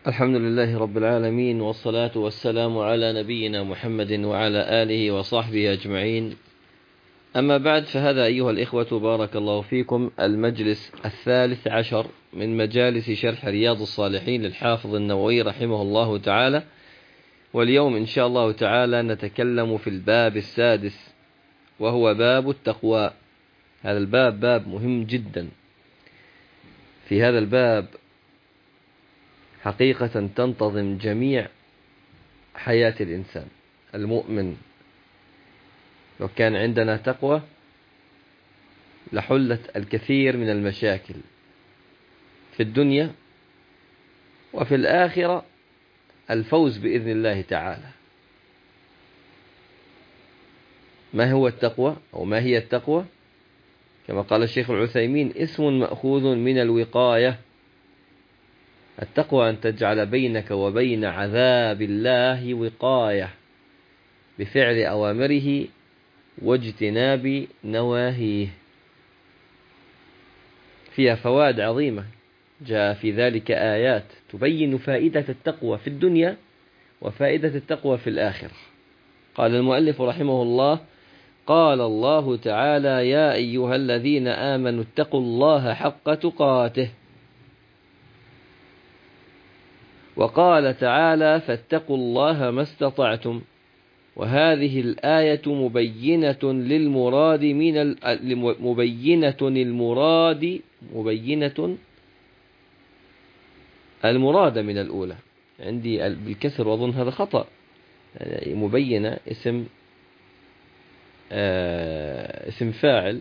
الحمد لله رب العالمين، والصلاة والسلام على نبينا محمد وعلى آله وصحبه أجمعين. أما بعد، فهذا أيها الإخوة بارك الله فيكم المجلس 13 من مجالس شرح رياض الصالحين للحافظ النووي رحمه الله تعالى. واليوم إن شاء الله تعالى نتكلم في الباب السادس، وهو باب التقوى. هذا الباب باب مهم جدا. في هذا الباب حقيقة تنتظم جميع حياة الإنسان المؤمن. لو كان عندنا تقوى لحلت الكثير من المشاكل في الدنيا، وفي الآخرة الفوز بإذن الله تعالى. ما هو التقوى أو ما هي التقوى؟ كما قال الشيخ العثيمين: اسم مأخوذ من الوقاية. التقوى أن تجعل بينك وبين عذاب الله وقاية بفعل أوامره واجتناب نواهيه. فيها فوائد عظيمة، جاء في ذلك آيات تبين فائدة التقوى في الدنيا وفائدة التقوى في الآخرة. قال المؤلف رحمه الله: قال الله تعالى: يا أيها الذين آمنوا اتقوا الله حق تقاته. وقال تعالى: فاتقوا الله ما استطعتم. وهذه الآية مبينة المراد من الأولى. عندي بالكسر وأظن هذا خطأ. مبينة اسم فاعل،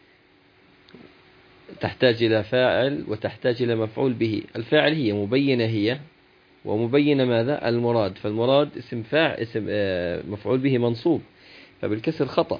تحتاج إلى فاعل وتحتاج إلى مفعول به. الفاعل هي مبينة، هي ومبينة ماذا؟ المراد. فالمراد اسم فاعل، اسم مفعول به منصوب، فبالكسر خطأ.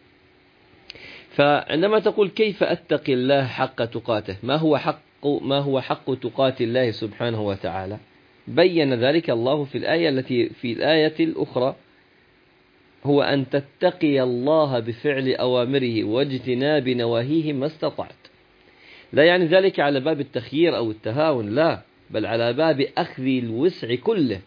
فعندما تقول كيف أتقي الله حق تقاته، ما هو حق تقات الله سبحانه وتعالى؟ بين ذلك الله في الآية الأخرى، هو أن تتقي الله بفعل أوامره واجتناب نواهيه ما استطعت. لا يعني ذلك على باب التخيير أو التهاون، لا، بل على باب أخذ الوسع كله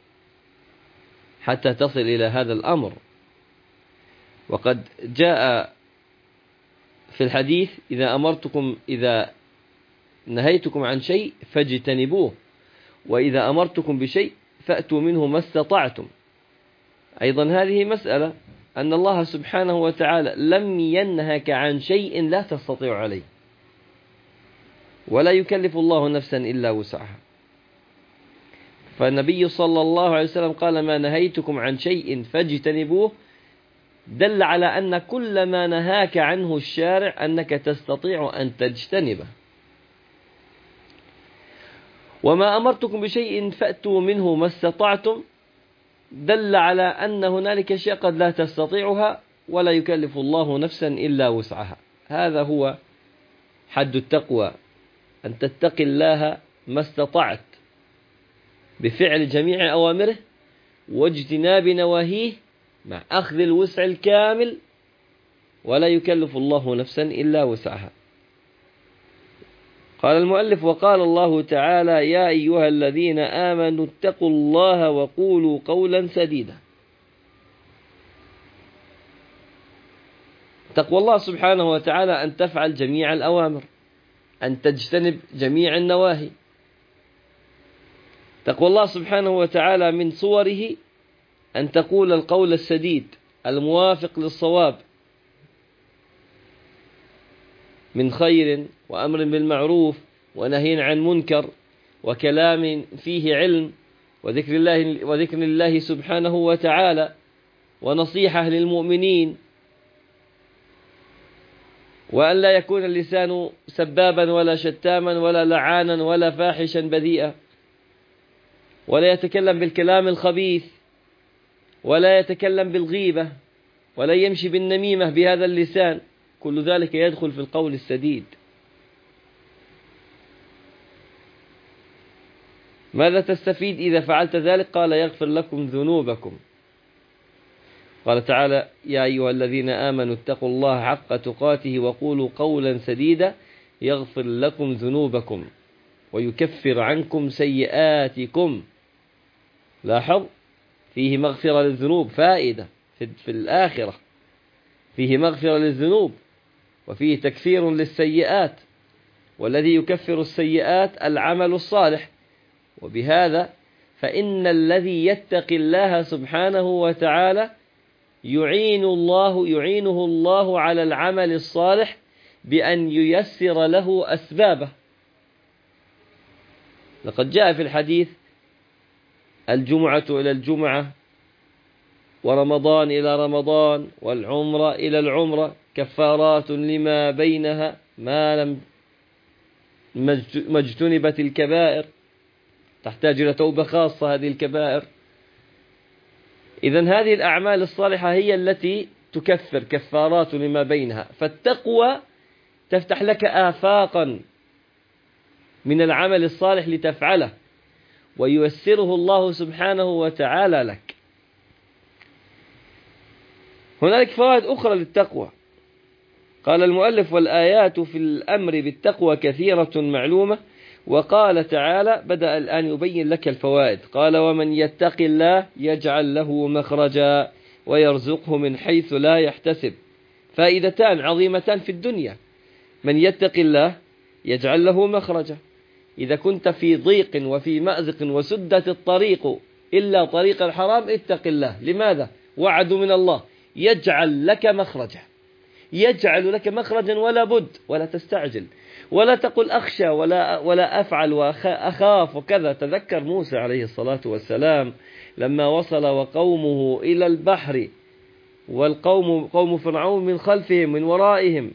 حتى تصل إلى هذا الأمر. وقد جاء في الحديث: إذا نهيتكم عن شيء فاجتنبوه، وإذا أمرتكم بشيء فأتوا منه ما استطعتم. أيضا هذه مسألة، أن الله سبحانه وتعالى لم ينهك عن شيء لا تستطيع عليه، ولا يكلف الله نفسا إلا وسعها. فالنبي صلى الله عليه وسلم قال: ما نهيتكم عن شيء فاجتنبوه، دل على أن كل ما نهاك عنه الشارع أنك تستطيع أن تجتنبه. وما أمرتكم بشيء فأتوا منه ما استطعتم، دل على أن هنالك أشياء قد لا تستطيعها ولا يكلف الله نفسا إلا وسعها. هذا هو حد التقوى، أن تتقي الله ما استطعت بفعل جميع أوامره واجتناب نواهيه مع أخذ الوسع الكامل، ولا يكلف الله نفسا إلا وسعها. قال المؤلف: وقال الله تعالى: يا أيها الذين آمنوا اتقوا الله وقولوا قولا سديدا. تقوى الله سبحانه وتعالى أن تفعل جميع الأوامر، أن تجتنب جميع النواهي. تقوى الله سبحانه وتعالى من صوره أن تقول القول السديد الموافق للصواب من خير وأمر بالمعروف ونهي عن منكر وكلام فيه علم وذكر الله سبحانه وتعالى ونصيحة للمؤمنين، وأن لا يكون اللسان سبابا ولا شتاما ولا لعانا ولا فاحشا بذيئا، ولا يتكلم بالكلام الخبيث، ولا يتكلم بالغيبة، ولا يمشي بالنميمة بهذا اللسان. كل ذلك يدخل في القول السديد. ماذا تستفيد إذا فعلت ذلك؟ قال: يغفر لكم ذنوبكم. قال تعالى: يا أيها الذين آمنوا اتقوا الله حق تقاته وقولوا قولا سديدا يغفر لكم ذنوبكم. ويكفر عنكم سيئاتكم. لاحظ، فيه مغفرة للذنوب، فائدة في الآخرة، فيه مغفرة للذنوب وفيه تكفير للسيئات، والذي يكفر السيئات العمل الصالح. وبهذا فإن الذي يتقي الله سبحانه وتعالى يعينه الله على العمل الصالح بأن ييسر له أسبابه. لقد جاء في الحديث: الجمعة إلى الجمعة، ورمضان إلى رمضان، والعمرة إلى العمرة كفارات لما بينها ما اجتنبت الكبائر. تحتاج إلى توبة خاصة هذه الكبائر. إذن هذه الأعمال الصالحة هي التي تكفر، كفارات لما بينها. فالتقوى تفتح لك آفاقا من العمل الصالح لتفعله، وييسره الله سبحانه وتعالى لك. هنالك فوائد أخرى للتقوى. قال المؤلف: والآيات في الأمر بالتقوى كثيرة معلومة. وقال تعالى، بدأ الآن يبين لك الفوائد. قال: ومن يتق الله يجعل له مخرجا ويرزقه من حيث لا يحتسب. فائدتان عظيمتان في الدنيا: من يتق الله يجعل له مخرجا. إذا كنت في ضيق وفي مأزق وسدت الطريق إلا طريق الحرام، اتق الله. لماذا؟ وعد من الله، يجعل لك مخرجا، يجعل لك مخرجا، ولا بد، ولا تستعجل، ولا تقل أخشى ولا أفعل وأخاف وكذا. تذكر موسى عليه الصلاة والسلام لما وصل وقومه إلى البحر، قوم فرعون من خلفهم من ورائهم،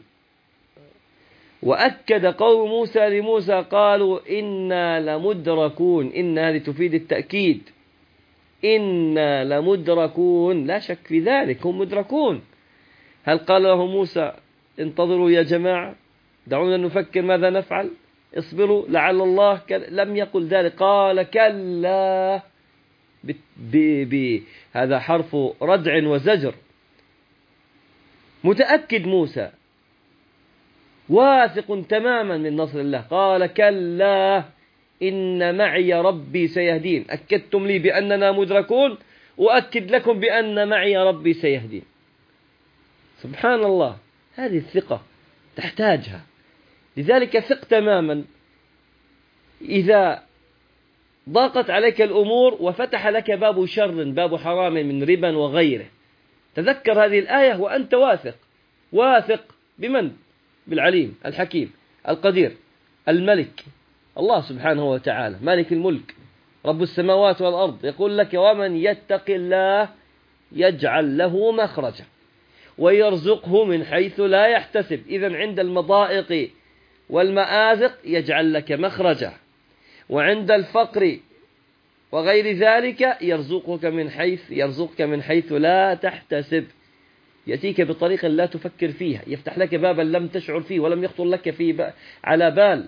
وأكد قوم موسى لموسى قالوا: إنا لمدركون. إن هذه تفيد التأكيد، إنا لمدركون، لا شك في ذلك، هم مدركون. هل قال له موسى: انتظروا يا جماعة، دعونا نفكر ماذا نفعل، اصبروا لعل الله لم يقل ذلك. قال: كلا. هذا حرف ردع وزجر. متأكد موسى، واثق تماما من نصر الله. قال: كلا إن معي ربي سيهدين. أكدتم لي بأننا مدركون، وأكد لكم بأن معي ربي سيهدين. سبحان الله، هذه الثقة تحتاجها. لذلك ثق تماما. إذا ضاقت عليك الأمور وفتح لك باب شر، باب حرام من ربا وغيره، تذكر هذه الآية وأنت واثق بمن؟ بالعليم الحكيم القدير الملك، الله سبحانه وتعالى، مالك الملك، رب السماوات والأرض. يقول لك: ومن يتق الله يجعل له مخرجا ويرزقه من حيث لا يحتسب. إذن عند المضائق والمآزق يجعل لك مخرجا، وعند الفقر وغير ذلك يرزقك من حيث لا تحتسب. يأتيك بطريقة لا تفكر فيها، يفتح لك بابا لم تشعر فيه ولم يخطر لك على بال.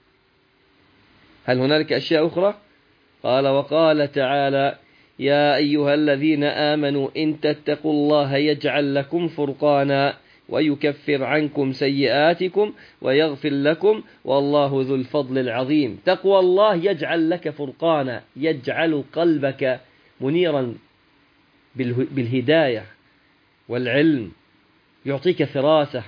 هل هنالك أشياء أخرى؟ قال: وقال تعالى: يا أيها الذين آمنوا إن تتقوا الله يجعل لكم فرقانا ويكفر عنكم سيئاتكم ويغفر لكم والله ذو الفضل العظيم. تقوى الله يجعل لك فرقانا، يجعل قلبك منيرا بالهداية والعلم، يعطيك فراسة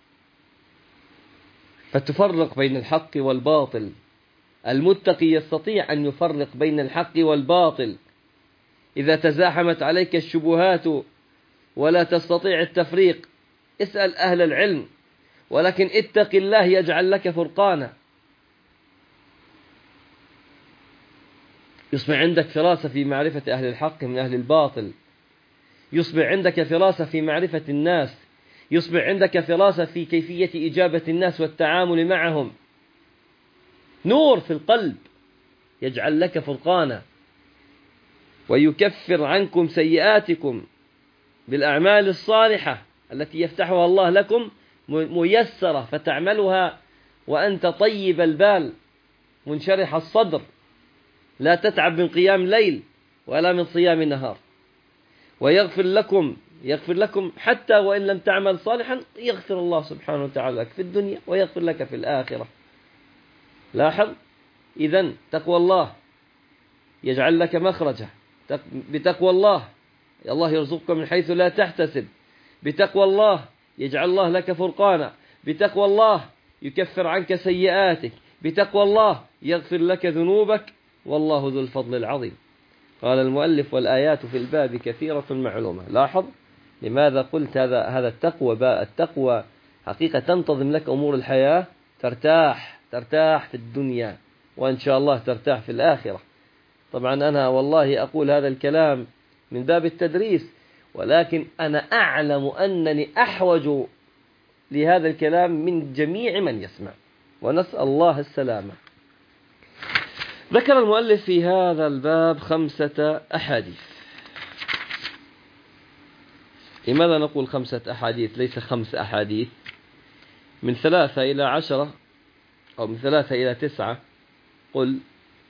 فتفرق بين الحق والباطل. المتقي يستطيع أن يفرق بين الحق والباطل. إذا تزاحمت عليك الشبهات ولا تستطيع التفريق، اسأل أهل العلم، ولكن اتق الله يجعل لك فرقانا. يصبح عندك فراسة في معرفة أهل الحق من أهل الباطل، يصبح عندك فراسة في معرفة الناس، يصبح عندك فراسة في كيفية إجابة الناس والتعامل معهم. نور في القلب، يجعل لك فرقانا ويكفر عنكم سيئاتكم بالأعمال الصالحة التي يفتحها الله لكم ميسرة، فتعملها وأنت طيب البال منشرح الصدر، لا تتعب من قيام ليل ولا من صيام نهار. ويغفر لكم حتى وإن لم تعمل صالحا، يغفر الله سبحانه وتعالى لك في الدنيا ويغفر لك في الآخرة. لاحظ، إذن تقوى الله يجعل لك مخرجا، بتقوى الله يرزقك من حيث لا تحتسب، بتقوى الله يجعل الله لك فرقانا، بتقوى الله يكفر عنك سيئاتك، بتقوى الله يغفر لك ذنوبك، والله ذو الفضل العظيم. قال المؤلف: والآيات في الباب كثيرة معلومة. لاحظ لماذا قلت هذا التقوى حقيقة تنتظم لك أمور الحياة، ترتاح في الدنيا، وإن شاء الله ترتاح في الآخرة. طبعا أنا والله أقول هذا الكلام من باب التدريس، ولكن أنا أعلم أنني أحوج لهذا الكلام من جميع من يسمع، ونسأل الله السلامة. ذكر المؤلف في هذا الباب 5 أحاديث. لماذا نقول 5 أحاديث ليس 5 أحاديث؟ من 3 إلى 10 أو من 3 إلى 9 قل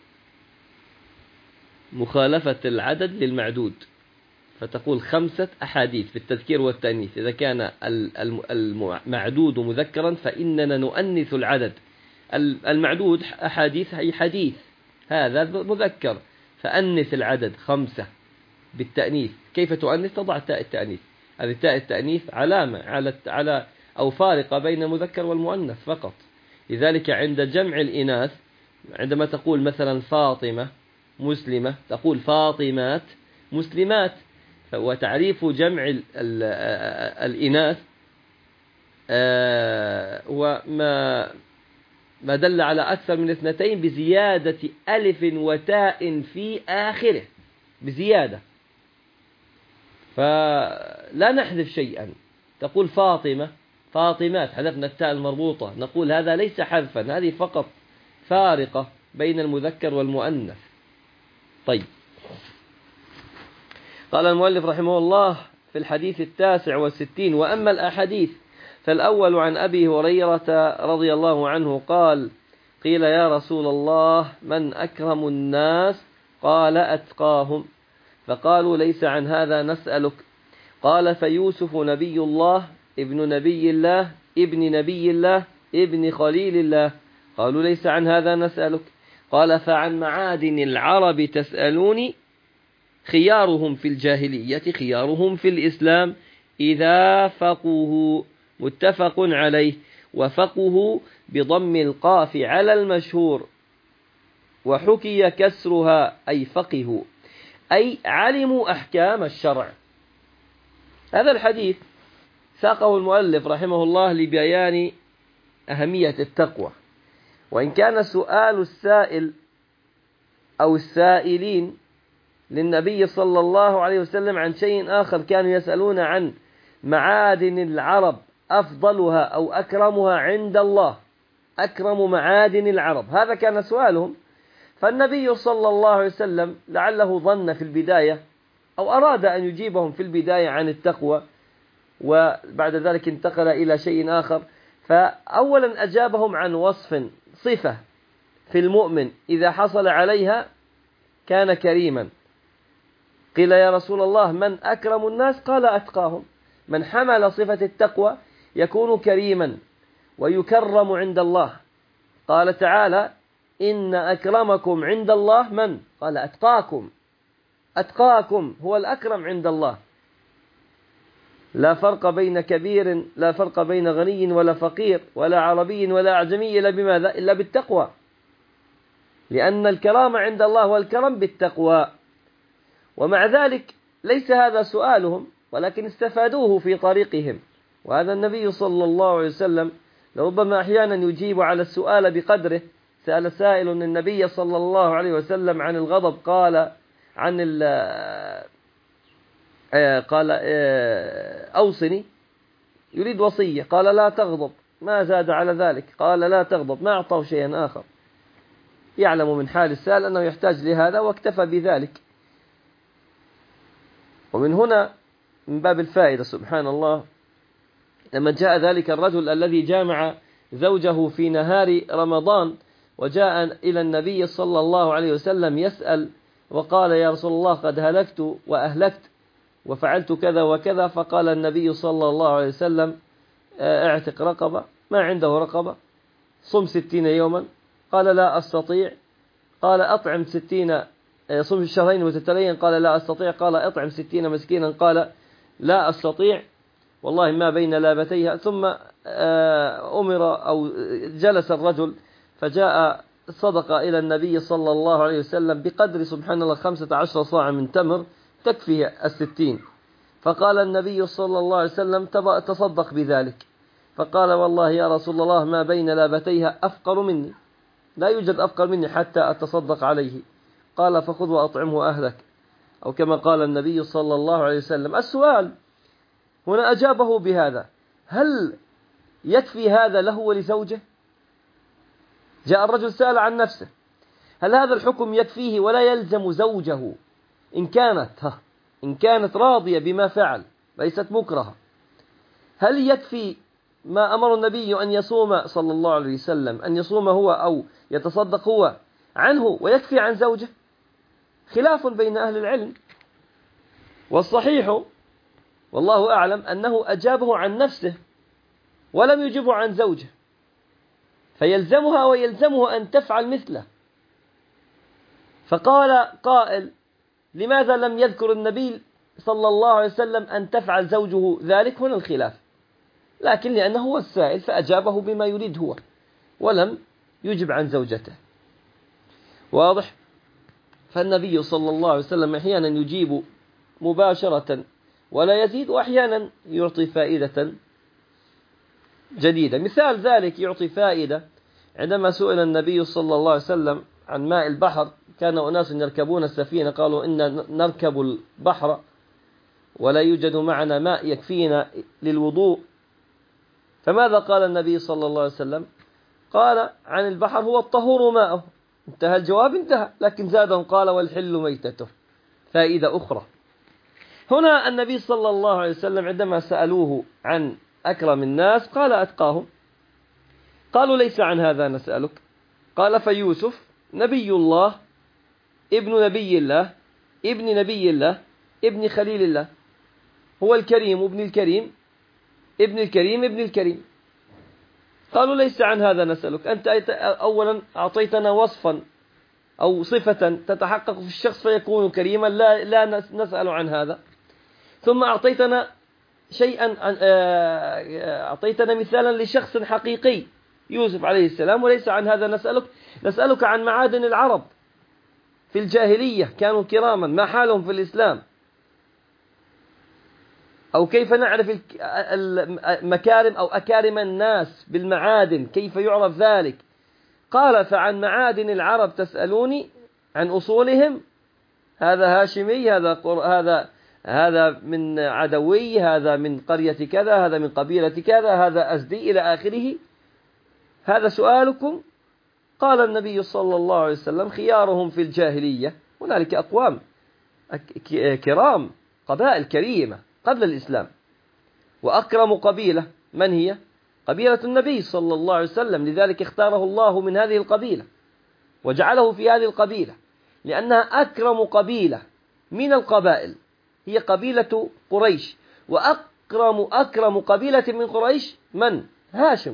مخالفة العدد للمعدود، فتقول 5 أحاديث بالتذكير والتأنيث. إذا كان المعدود مذكرا فإننا نؤنث العدد. المعدود أحاديث أي حديث، هذا مذكر، فأنث العدد 5 بالتأنيث. كيف تؤنث؟ تضع تاء التأنيث. هذه تاء التأنيث علامة على أو فارقة بين المذكر والمؤنث فقط. لذلك عند جمع الإناث عندما تقول مثلا فاطمة مسلمة تقول فاطمات مسلمات. وتعريف جمع الإناث وما دل على أكثر من 2 بزيادة ألف وتاء في آخره، بزيادة، فلا نحذف شيئا. تقول فاطمة فاطمات، حذفنا التاء المربوطة، نقول هذا ليس حذفا، هذه فقط فارقة بين المذكر والمؤنث. طيب، قال المؤلف رحمه الله في الحديث 69: وأما الأحاديث فالأول عن أبي هريرة رضي الله عنه قال: قيل يا رسول الله من أكرم الناس؟ قال أتقاهم. فقالوا ليس عن هذا نسألك. قال فيوسف نبي الله ابن نبي الله ابن نبي الله ابن خليل الله. قالوا ليس عن هذا نسألك. قال فعن معادن العرب تسألوني؟ خيارهم في الجاهلية خيارهم في الإسلام إذا فقهوا. متفق عليه. وفقهوا بضم القاف على المشهور، وحكي كسرها أي فقهوا أي علموا أحكام الشرع. هذا الحديث ساقه المؤلف رحمه الله لبيان أهمية التقوى، وإن كان سؤال السائل أو السائلين للنبي صلى الله عليه وسلم عن شيء آخر، كانوا يسألون عن معادن العرب أفضلها أو أكرمها عند الله، أكرم معادن العرب، هذا كان سؤالهم. فالنبي صلى الله عليه وسلم لعله ظن في البداية أو أراد أن يجيبهم في البداية عن التقوى، وبعد ذلك انتقل إلى شيء آخر. فأولا أجابهم عن وصف صفة في المؤمن إذا حصل عليها كان كريما. قيل يا رسول الله من أكرم الناس؟ قال أتقاهم. من حمل صفة التقوى يكون كريما ويكرم عند الله. قال تعالى إن أكرمكم عند الله من؟ قال أتقاكم. أتقاكم هو الأكرم عند الله. لا فرق بين كبير، لا فرق بين غني ولا فقير ولا عربي ولا أعجمي إلا بماذا؟ إلا بالتقوى، لأن الكرام عند الله والكرم بالتقوى. ومع ذلك ليس هذا سؤالهم، ولكن استفادوه في طريقهم. وهذا النبي صلى الله عليه وسلم لربما أحيانا يجيب على السؤال بقدره. سأل سائل النبي صلى الله عليه وسلم عن الغضب، قال قال أوصني، يريد وصية، قال لا تغضب، ما زاد على ذلك، قال لا تغضب، ما أعطاه شيئا آخر. يعلم من حال السائل أنه يحتاج لهذا واكتفى بذلك. ومن هنا من باب الفائدة سبحان الله، لما جاء ذلك الرجل الذي جامع زوجه في نهار رمضان وجاء إلى النبي صلى الله عليه وسلم يسأل وقال يا رسول الله قد هلكت وأهلكت وفعلت كذا وكذا، فقال النبي صلى الله عليه وسلم اعتق رقبة، ما عنده رقبة، صم 60 يوما، قال لا أستطيع، قال أطعم 60، يصوم الشهرين متتاليين، قال لا أستطيع. قال أطعم 60 مسكينا، قال لا أستطيع والله ما بين لابتيها. ثم أمر أو جلس الرجل فجاء صدق إلى النبي صلى الله عليه وسلم بقدر سبحان الله 15 صاع من تمر تكفي 60. فقال النبي صلى الله عليه وسلم تصدق بذلك. فقال والله يا رسول الله ما بين لابتيها أفقر مني، لا يوجد أفقر مني حتى أتصدق عليه. قال فخذ وأطعمه أهلك، أو كما قال النبي صلى الله عليه وسلم. السؤال هنا أجابه بهذا: هل يكفي هذا له ولزوجه؟ جاء الرجل سأل عن نفسه، هل هذا الحكم يكفيه ولا يلزم زوجه إن كانت راضية بما فعل ليست مكرهة؟ هل يكفي ما أمر النبي أن يصوم صلى الله عليه وسلم، أن يصوم هو أو يتصدق هو عنه ويكفي عن زوجه؟ خلاف بين أهل العلم، والصحيح والله أعلم أنه أجابه عن نفسه ولم يجبه عن زوجه، فيلزمها ويلزمه أن تفعل مثله. فقال قائل: لماذا لم يذكر النبي صلى الله عليه وسلم أن تفعل زوجه ذلك؟ هنا الخلاف، لكن لأنه هو السائل فأجابه بما يريد هو ولم يجب عن زوجته. واضح؟ فالنبي صلى الله عليه وسلم أحيانا يجيب مباشرة ولا يزيد، وأحيانا يعطي فائدة جديدة. مثال ذلك يعطي فائدة عندما سئل النبي صلى الله عليه وسلم عن ماء البحر. كان أناس يركبون السفينة قالوا إن نركب البحر ولا يوجد معنا ماء يكفينا للوضوء، فماذا قال النبي صلى الله عليه وسلم؟ قال عن البحر: هو الطهور ماءه. انتهى الجواب، انتهى. لكن زادهم قال: والحل ميتته. فائدة أخرى هنا، النبي صلى الله عليه وسلم عندما سألوه عن أكرم الناس قال: أتقاهم. قالوا: ليس عن هذا نسألك. قال: فيوسف نبي الله، ابن نبي الله، ابن نبي الله، ابن خليل الله، هو الكريم ابن الكريم، ابن الكريم ابن الكريم. قالوا: ليس عن هذا نسألك، أنت أولا أعطيتنا وصفا أو صفة تتحقق في الشخص فيكون كريما، لا نسأل عن هذا. ثم أعطيتنا شيئا، أعطيتنا مثالا لشخص حقيقي يوسف عليه السلام، وليس عن هذا نسألك. نسألك عن معادن العرب في الجاهلية، كانوا كراما، ما حالهم في الإسلام، أو كيف نعرف المكارم أو أكارم الناس بالمعادن، كيف يعرف ذلك؟ قال: فعن معادن العرب تسألوني عن أصولهم، هذا هاشمي، هذا من عدوي، هذا من قرية كذا، هذا من قبيلة كذا، هذا أزدي إلى آخره، هذا سؤالكم؟ قال النبي صلى الله عليه وسلم: خيارهم في الجاهلية، هنالك أقوام كرام، قبائل كريمة قبل الإسلام، وأكرم قبيلة من هي؟ قبيلة النبي صلى الله عليه وسلم، لذلك اختاره الله من هذه القبيلة وجعله في هذه القبيلة، لأنها أكرم قبيلة من القبائل، هي قبيلة قريش. وأكرم قبيلة من قريش من؟ هاشم.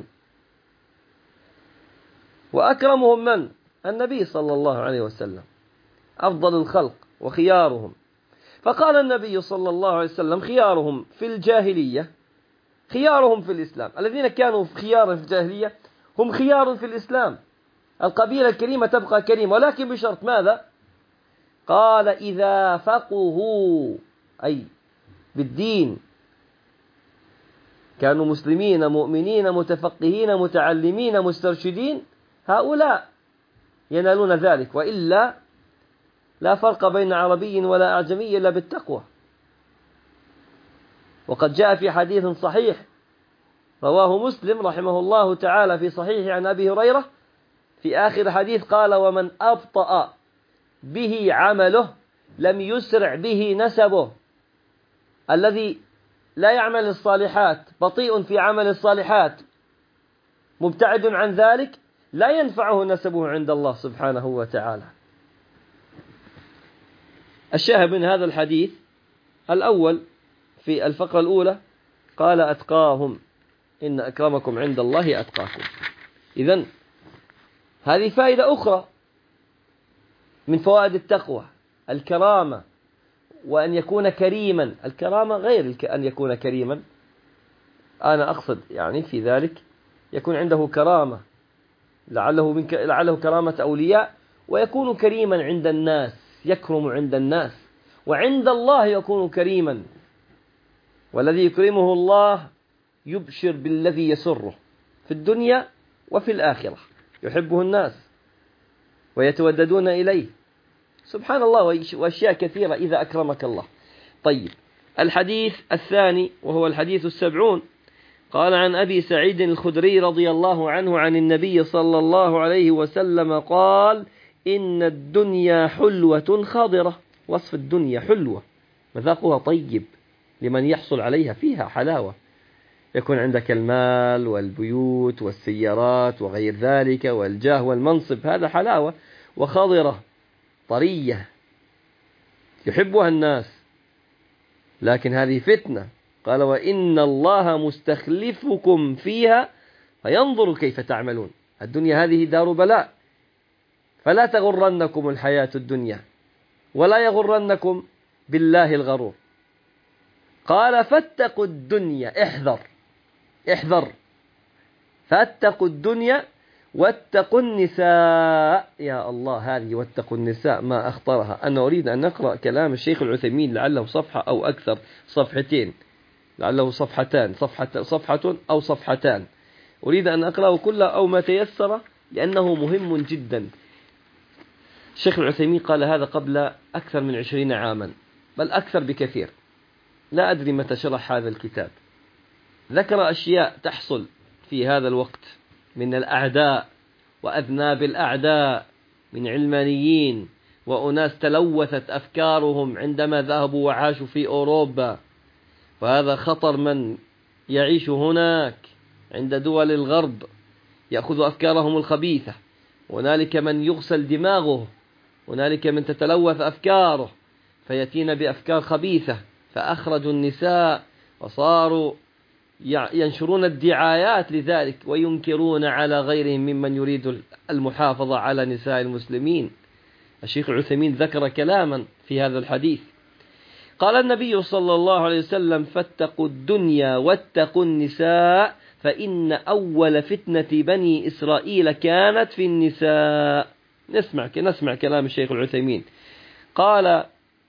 وأكرمهم من؟ النبي صلى الله عليه وسلم، أفضل الخلق وخيارهم. فقال النبي صلى الله عليه وسلم: خيارهم في الجاهلية خيارهم في الإسلام. الذين كانوا خيارا في الجاهلية هم خيار في الإسلام. القبيلة الكريمة تبقى كريمة، ولكن بشرط ماذا؟ قال: إذا فقهوا، أي بالدين، كانوا مسلمين مؤمنين متفقهين متعلمين مسترشدين، هؤلاء ينالون ذلك، وإلا لا فرق بين عربي ولا أعجمي إلا بالتقوى. وقد جاء في حديث صحيح رواه مسلم رحمه الله تعالى في صحيح عن أبي هريرة في آخر حديث قال: ومن أبطأ به عمله لم يسرع به نسبه. الذي لا يعمل الصالحات، بطيء في عمل الصالحات، مبتعد عن ذلك، لا ينفعه نسبه عند الله سبحانه وتعالى. الشاهد من هذا الحديث الأول في الفقرة الأولى قال: أتقاهم، إن أكرمكم عند الله أتقاكم. إذن هذه فائدة أخرى، من فوائد التقوى الكرامة، وأن يكون كريما. الكرامة غير أن يكون كريما، أنا أقصد يعني في ذلك يكون عنده كرامة، لعله كرامة أولياء، ويكون كريما عند الناس، يكرم عند الناس، وعند الله يكون كريما. والذي يكرمه الله يبشر بالذي يسره في الدنيا وفي الآخرة، يحبه الناس ويتوددون إليه، سبحان الله، وأشياء كثيرة إذا أكرمك الله. طيب، الحديث الثاني وهو الحديث 70، قال عن أبي سعيد الخدري رضي الله عنه عن النبي صلى الله عليه وسلم قال: إن الدنيا حلوة خضرة. وصف الدنيا حلوة، مذاقها طيب لمن يحصل عليها، فيها حلاوة، يكون عندك المال والبيوت والسيارات وغير ذلك والجاه والمنصب، هذا حلاوة. وخضرة طرية يحبها الناس، لكن هذه فتنة. قال: وإن الله مستخلفكم فيها فينظر كيف تعملون. الدنيا هذه دار بلاء، فلا تغرنكم الحياة الدنيا، ولا يغرنكم بالله الغرور. قال: فاتقوا الدنيا، احذر، فاتقوا الدنيا واتقوا النساء. يا الله، هذه واتقوا النساء ما أخطرها. أنا أريد أن نقرأ كلام الشيخ العثيمين، لعله صفحة أو أكثر، صفحتين، لعله صفحتان، صفحة أو صفحتان. أريد أن أقرأه كله أو ما تيسر، لأنه مهم جدا. الشيخ العثيمين قال هذا قبل أكثر من 20 عاما، بل أكثر بكثير، لا أدري متى شرح هذا الكتاب. ذكر أشياء تحصل في هذا الوقت من الأعداء وأذناب الأعداء، من علمانيين وأناس تلوثت أفكارهم عندما ذهبوا وعاشوا في أوروبا، وهذا خطر من يعيش هناك عند دول الغرب، يأخذ أفكارهم الخبيثة. هنالك من يغسل دماغه، هنالك من تتلوث أفكاره فيأتين بأفكار خبيثة، فأخرجوا النساء وصاروا ينشرون الدعايات لذلك وينكرون على غيرهم ممن يريد المحافظة على نساء المسلمين. الشيخ العثيمين ذكر كلاما في هذا الحديث. قال النبي صلى الله عليه وسلم: فاتقوا الدنيا واتقوا النساء، فإن أول فتنة بني إسرائيل كانت في النساء. نسمع كلام الشيخ العثيمين. قال: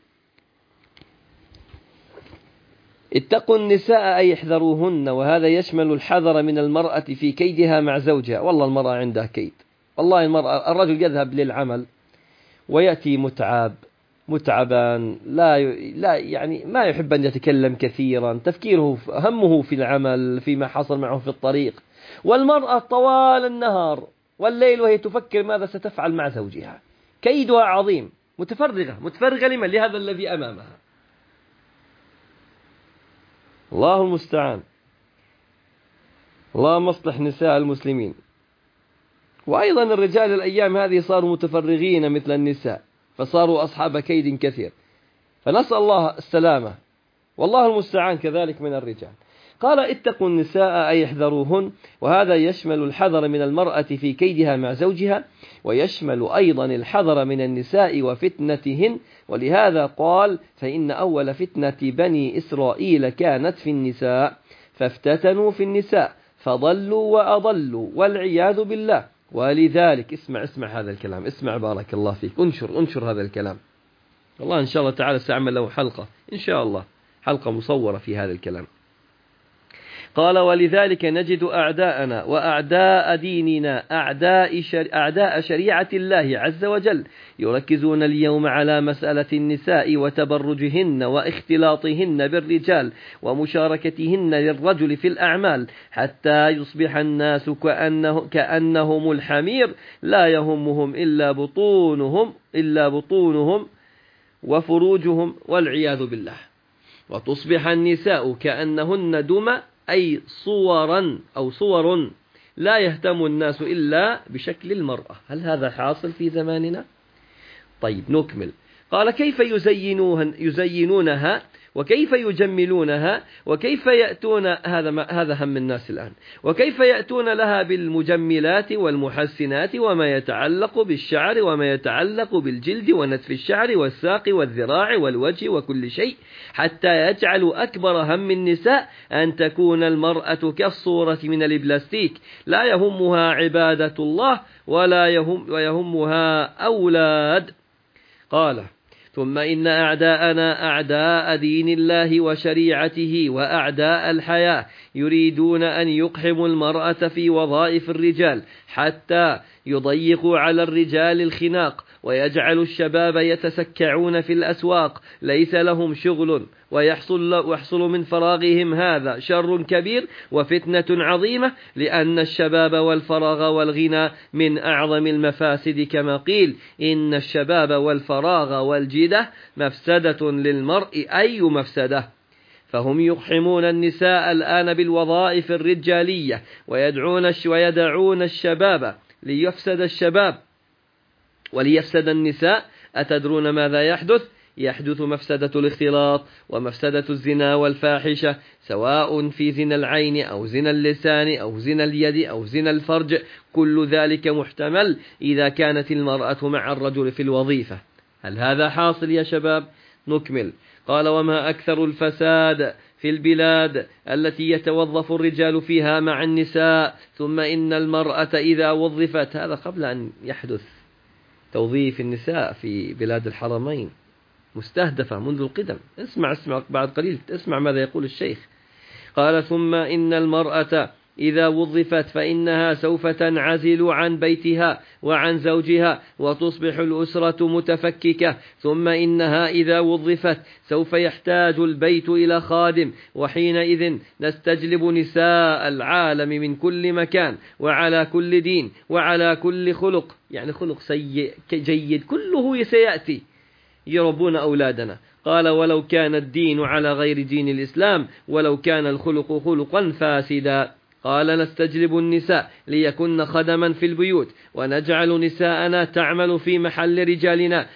اتقوا النساء أي احذروهن، وهذا يشمل الحذر من المرأة في كيدها مع زوجها. والله المرأة عندها كيد، والله المرأة، الرجل يذهب للعمل ويأتي متعبا، لا يعني ما يحب أن يتكلم كثيرا، تفكيره همه في العمل، فيما حصل معه في الطريق. والمرأة طوال النهار والليل وهي تفكر ماذا ستفعل مع زوجها، كيدها عظيم، متفرغة لمن؟ لهذا الذي أمامها. الله المستعان. اللهم اصلح نساء المسلمين. وأيضا الرجال الأيام هذه صاروا متفرغين مثل النساء، فصاروا أصحاب كيد كثير، فنسأل الله السلامة، والله المستعان. كذلك من الرجال. قال: اتقوا النساء أي احذروهن، وهذا يشمل الحذر من المرأة في كيدها مع زوجها، ويشمل أيضا الحذر من النساء وفتنتهن. ولهذا قال: فإن أول فتنة بني إسرائيل كانت في النساء، فافتتنوا في النساء فضلوا وأضلوا والعياذ بالله. ولذلك اسمع هذا الكلام، اسمع بارك الله فيك، انشر هذا الكلام. والله إن شاء الله تعالى سأعمل له حلقة، إن شاء الله حلقة مصورة في هذا الكلام. قال: ولذلك نجد أعداءنا وأعداء ديننا، أعداء شريعة الله عز وجل، يركزون اليوم على مسألة النساء وتبرجهن واختلاطهن بالرجال ومشاركتهن للرجل في الأعمال، حتى يصبح الناس كأنهم الحمير، لا يهمهم إلا بطونهم وفروجهم والعياذ بالله. وتصبح النساء كأنهن دمى، أي صور لا يهتم الناس إلا بشكل المرأة. هل هذا حاصل في زماننا؟ طيب نكمل. قال: كيف يزينونها وكيف يجملونها، وكيف يأتون هذا هم الناس الآن، وكيف يأتون لها بالمجملات والمحسنات وما يتعلق بالشعر وما يتعلق بالجلد ونتف الشعر والساق والذراع والوجه وكل شيء، حتى يجعلوا أكبر هم النساء أن تكون المرأة كالصورة من البلاستيك، لا يهمها عبادة الله ويهمها أولاد. قال: ثم إن أعداءنا أعداء دين الله وشريعته وأعداء الحياة يريدون أن يقحموا المرأة في وظائف الرجال، حتى يضيقوا على الرجال الخناق، ويجعلوا الشباب يتسكعون في الأسواق ليس لهم شغل، ويحصل من فراغهم هذا شر كبير وفتنة عظيمة، لأن الشباب والفراغ والغنى من أعظم المفاسد، كما قيل: إن الشباب والفراغ والجدة مفسدة للمرء أي مفسدة. فهم يقحمون النساء الآن بالوظائف الرجالية، ويدعون الشباب ليفسد الشباب وليفسد النساء. أتدرون ماذا يحدث؟ يحدث مفسدة الاختلاط ومفسدة الزنا والفاحشة، سواء في زنا العين أو زنا اللسان أو زنا اليد أو زنا الفرج، كل ذلك محتمل إذا كانت المرأة مع الرجل في الوظيفة. هل هذا حاصل يا شباب؟ نكمل. قال: وما أكثر الفساد في البلاد التي يتوظف الرجال فيها مع النساء، ثم إن المرأة إذا وظفت، هذا قبل أن يحدث توظيف النساء في بلاد الحرمين، مستهدفة منذ القدم. اسمع بعد قليل اسمع ماذا يقول الشيخ. قال: ثم إن المرأة إذا وظفت فإنها سوف تنعزل عن بيتها وعن زوجها، وتصبح الأسرة متفككة. ثم إنها إذا وظفت سوف يحتاج البيت إلى خادم، وحينئذ نستجلب نساء العالم من كل مكان وعلى كل دين وعلى كل خلق، يعني خلق سيء جيد كله سيأتي، يربون أولادنا. قال: ولو كان الدين على غير دين الإسلام، ولو كان الخلق خلقا فاسدا. قال: نستجلب النساء ليكن خدما في البيوت، ونجعل نساءنا تعمل في محل رجالنا،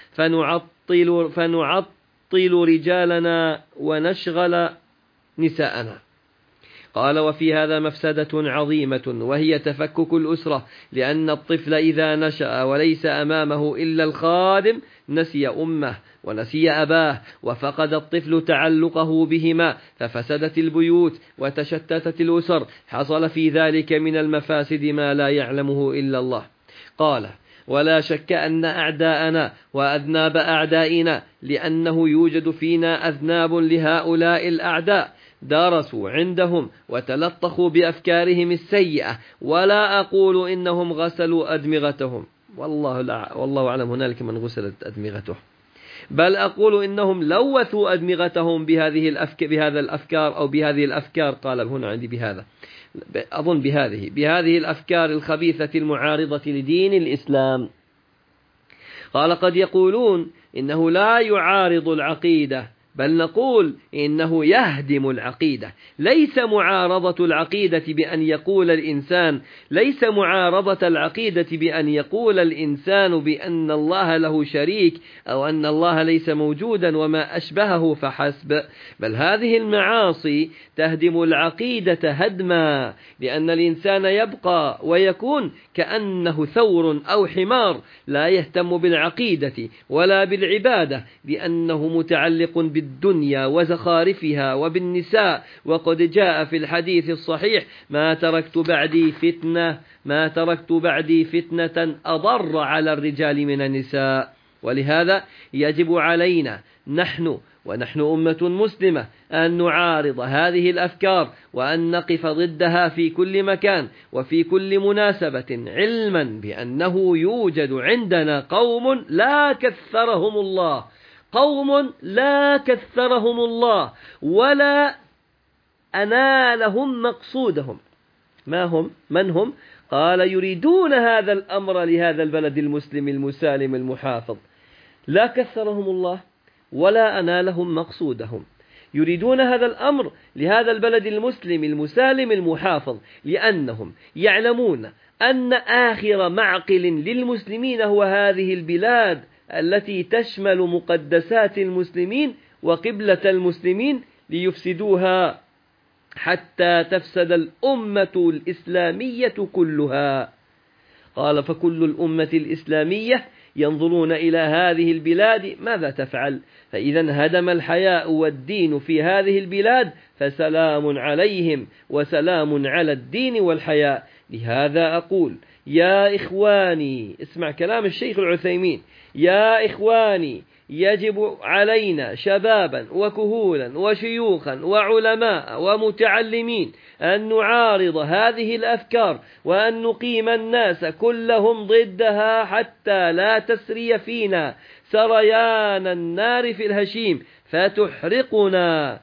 فنعطل رجالنا ونشغل نساءنا. قال: وفي هذا مفسدة عظيمة، وهي تفكك الأسرة، لأن الطفل إذا نشأ وليس أمامه إلا الخادم نسي أمه ونسي أباه، وفقد الطفل تعلقه بهما، ففسدت البيوت وتشتتت الأسر. حصل في ذلك من المفاسد ما لا يعلمه إلا الله. قال: ولا شك أن أعداءنا وأذناب أعدائنا، لأنه يوجد فينا أذناب لهؤلاء الأعداء، درسوا عندهم وتلطخوا بأفكارهم السيئة، ولا أقول إنهم غسلوا أدمغتهم، والله أعلم، هنالك من غسلت أدمغته، بل أقول إنهم لوثوا أدمغتهم بهذه الأفكار أو بهذه الأفكار. قال هنا عندي بهذا، أظن بهذه الأفكار الخبيثة المعارضة لدين الإسلام. قال: قد يقولون إنه لا يعارض العقيدة، بل نقول إنه يهدم العقيدة. ليس معارضة العقيدة بأن يقول الإنسان بأن الله له شريك أو أن الله ليس موجودا وما أشبهه فحسب، بل هذه المعاصي تهدم العقيدة هدما، لأن الإنسان يبقى ويكون كأنه ثور أو حمار، لا يهتم بالعقيدة ولا بالعبادة، لأنه متعلق بالدنيا وزخارفها وبالنساء. وقد جاء في الحديث الصحيح: ما تركت بعدي فتنة أضر على الرجال من النساء. ولهذا يجب علينا ونحن أمة مسلمة أن نعارض هذه الأفكار، وأن نقف ضدها في كل مكان وفي كل مناسبة، علما بأنه يوجد عندنا قوم لا كثرهم الله ولا أنالهم مقصودهم. من هم؟ قال: يريدون هذا الأمر لهذا البلد المسلم المسالم المحافظ، لا كثرهم الله ولا أنالهم مقصودهم. يريدون هذا الأمر لهذا البلد المسلم المسالم المحافظ، لأنهم يعلمون أن آخر معقل للمسلمين هو هذه البلاد التي تشمل مقدسات المسلمين وقبلة المسلمين ليفسدوها حتى تفسد الأمة الإسلامية كلها. قال: فكل الأمة الإسلامية ينظرون إلى هذه البلاد ماذا تفعل، فإذا انهدم الحياء والدين في هذه البلاد فسلام عليهم وسلام على الدين والحياء. لهذا أقول: يا إخواني، اسمع كلام الشيخ العثيمين، يا إخواني، يجب علينا شبابا وكهولا وشيوخا وعلماء ومتعلمين أن نعارض هذه الأفكار وأن نقيم الناس كلهم ضدها حتى لا تسري فينا سريان النار في الهشيم فتحرقنا.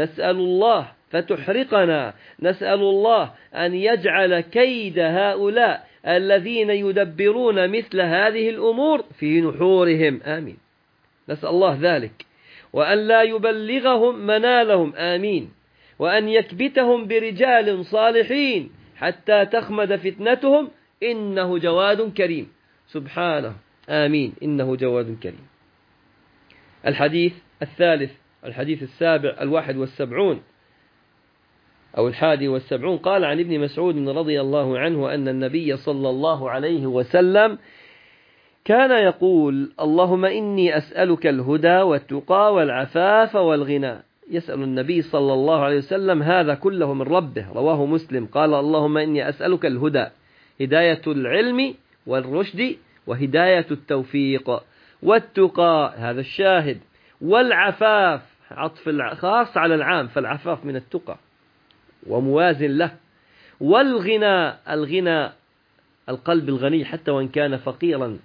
نسأل الله أن يجعل كيد هؤلاء الذين يدبرون مثل هذه الأمور في نحورهم، آمين. نسأل الله ذلك، وأن لا يبلغهم منالهم، آمين، وأن يكبتهم برجال صالحين حتى تخمد فتنتهم، إنه جواد كريم سبحانه، آمين، إنه جواد كريم. الحديث الثالث، الحديث السابع 71 أو 71، قال عن ابن مسعود رضي الله عنه أن النبي صلى الله عليه وسلم كان يقول: اللهم إني أسألك الهدى والتقى والعفاف والغنى. يسأل النبي صلى الله عليه وسلم هذا كله من ربه، رواه مسلم. قال: اللهم إني أسألك الهدى، هداية العلم والرشد وهداية التوفيق، والتقى، هذا الشاهد، والعفاف، عطف الخاص على العام، فالعفاف من التقى وموازن له، والغنى، الغنى القلب الغني حتى وإن كان فقيرا،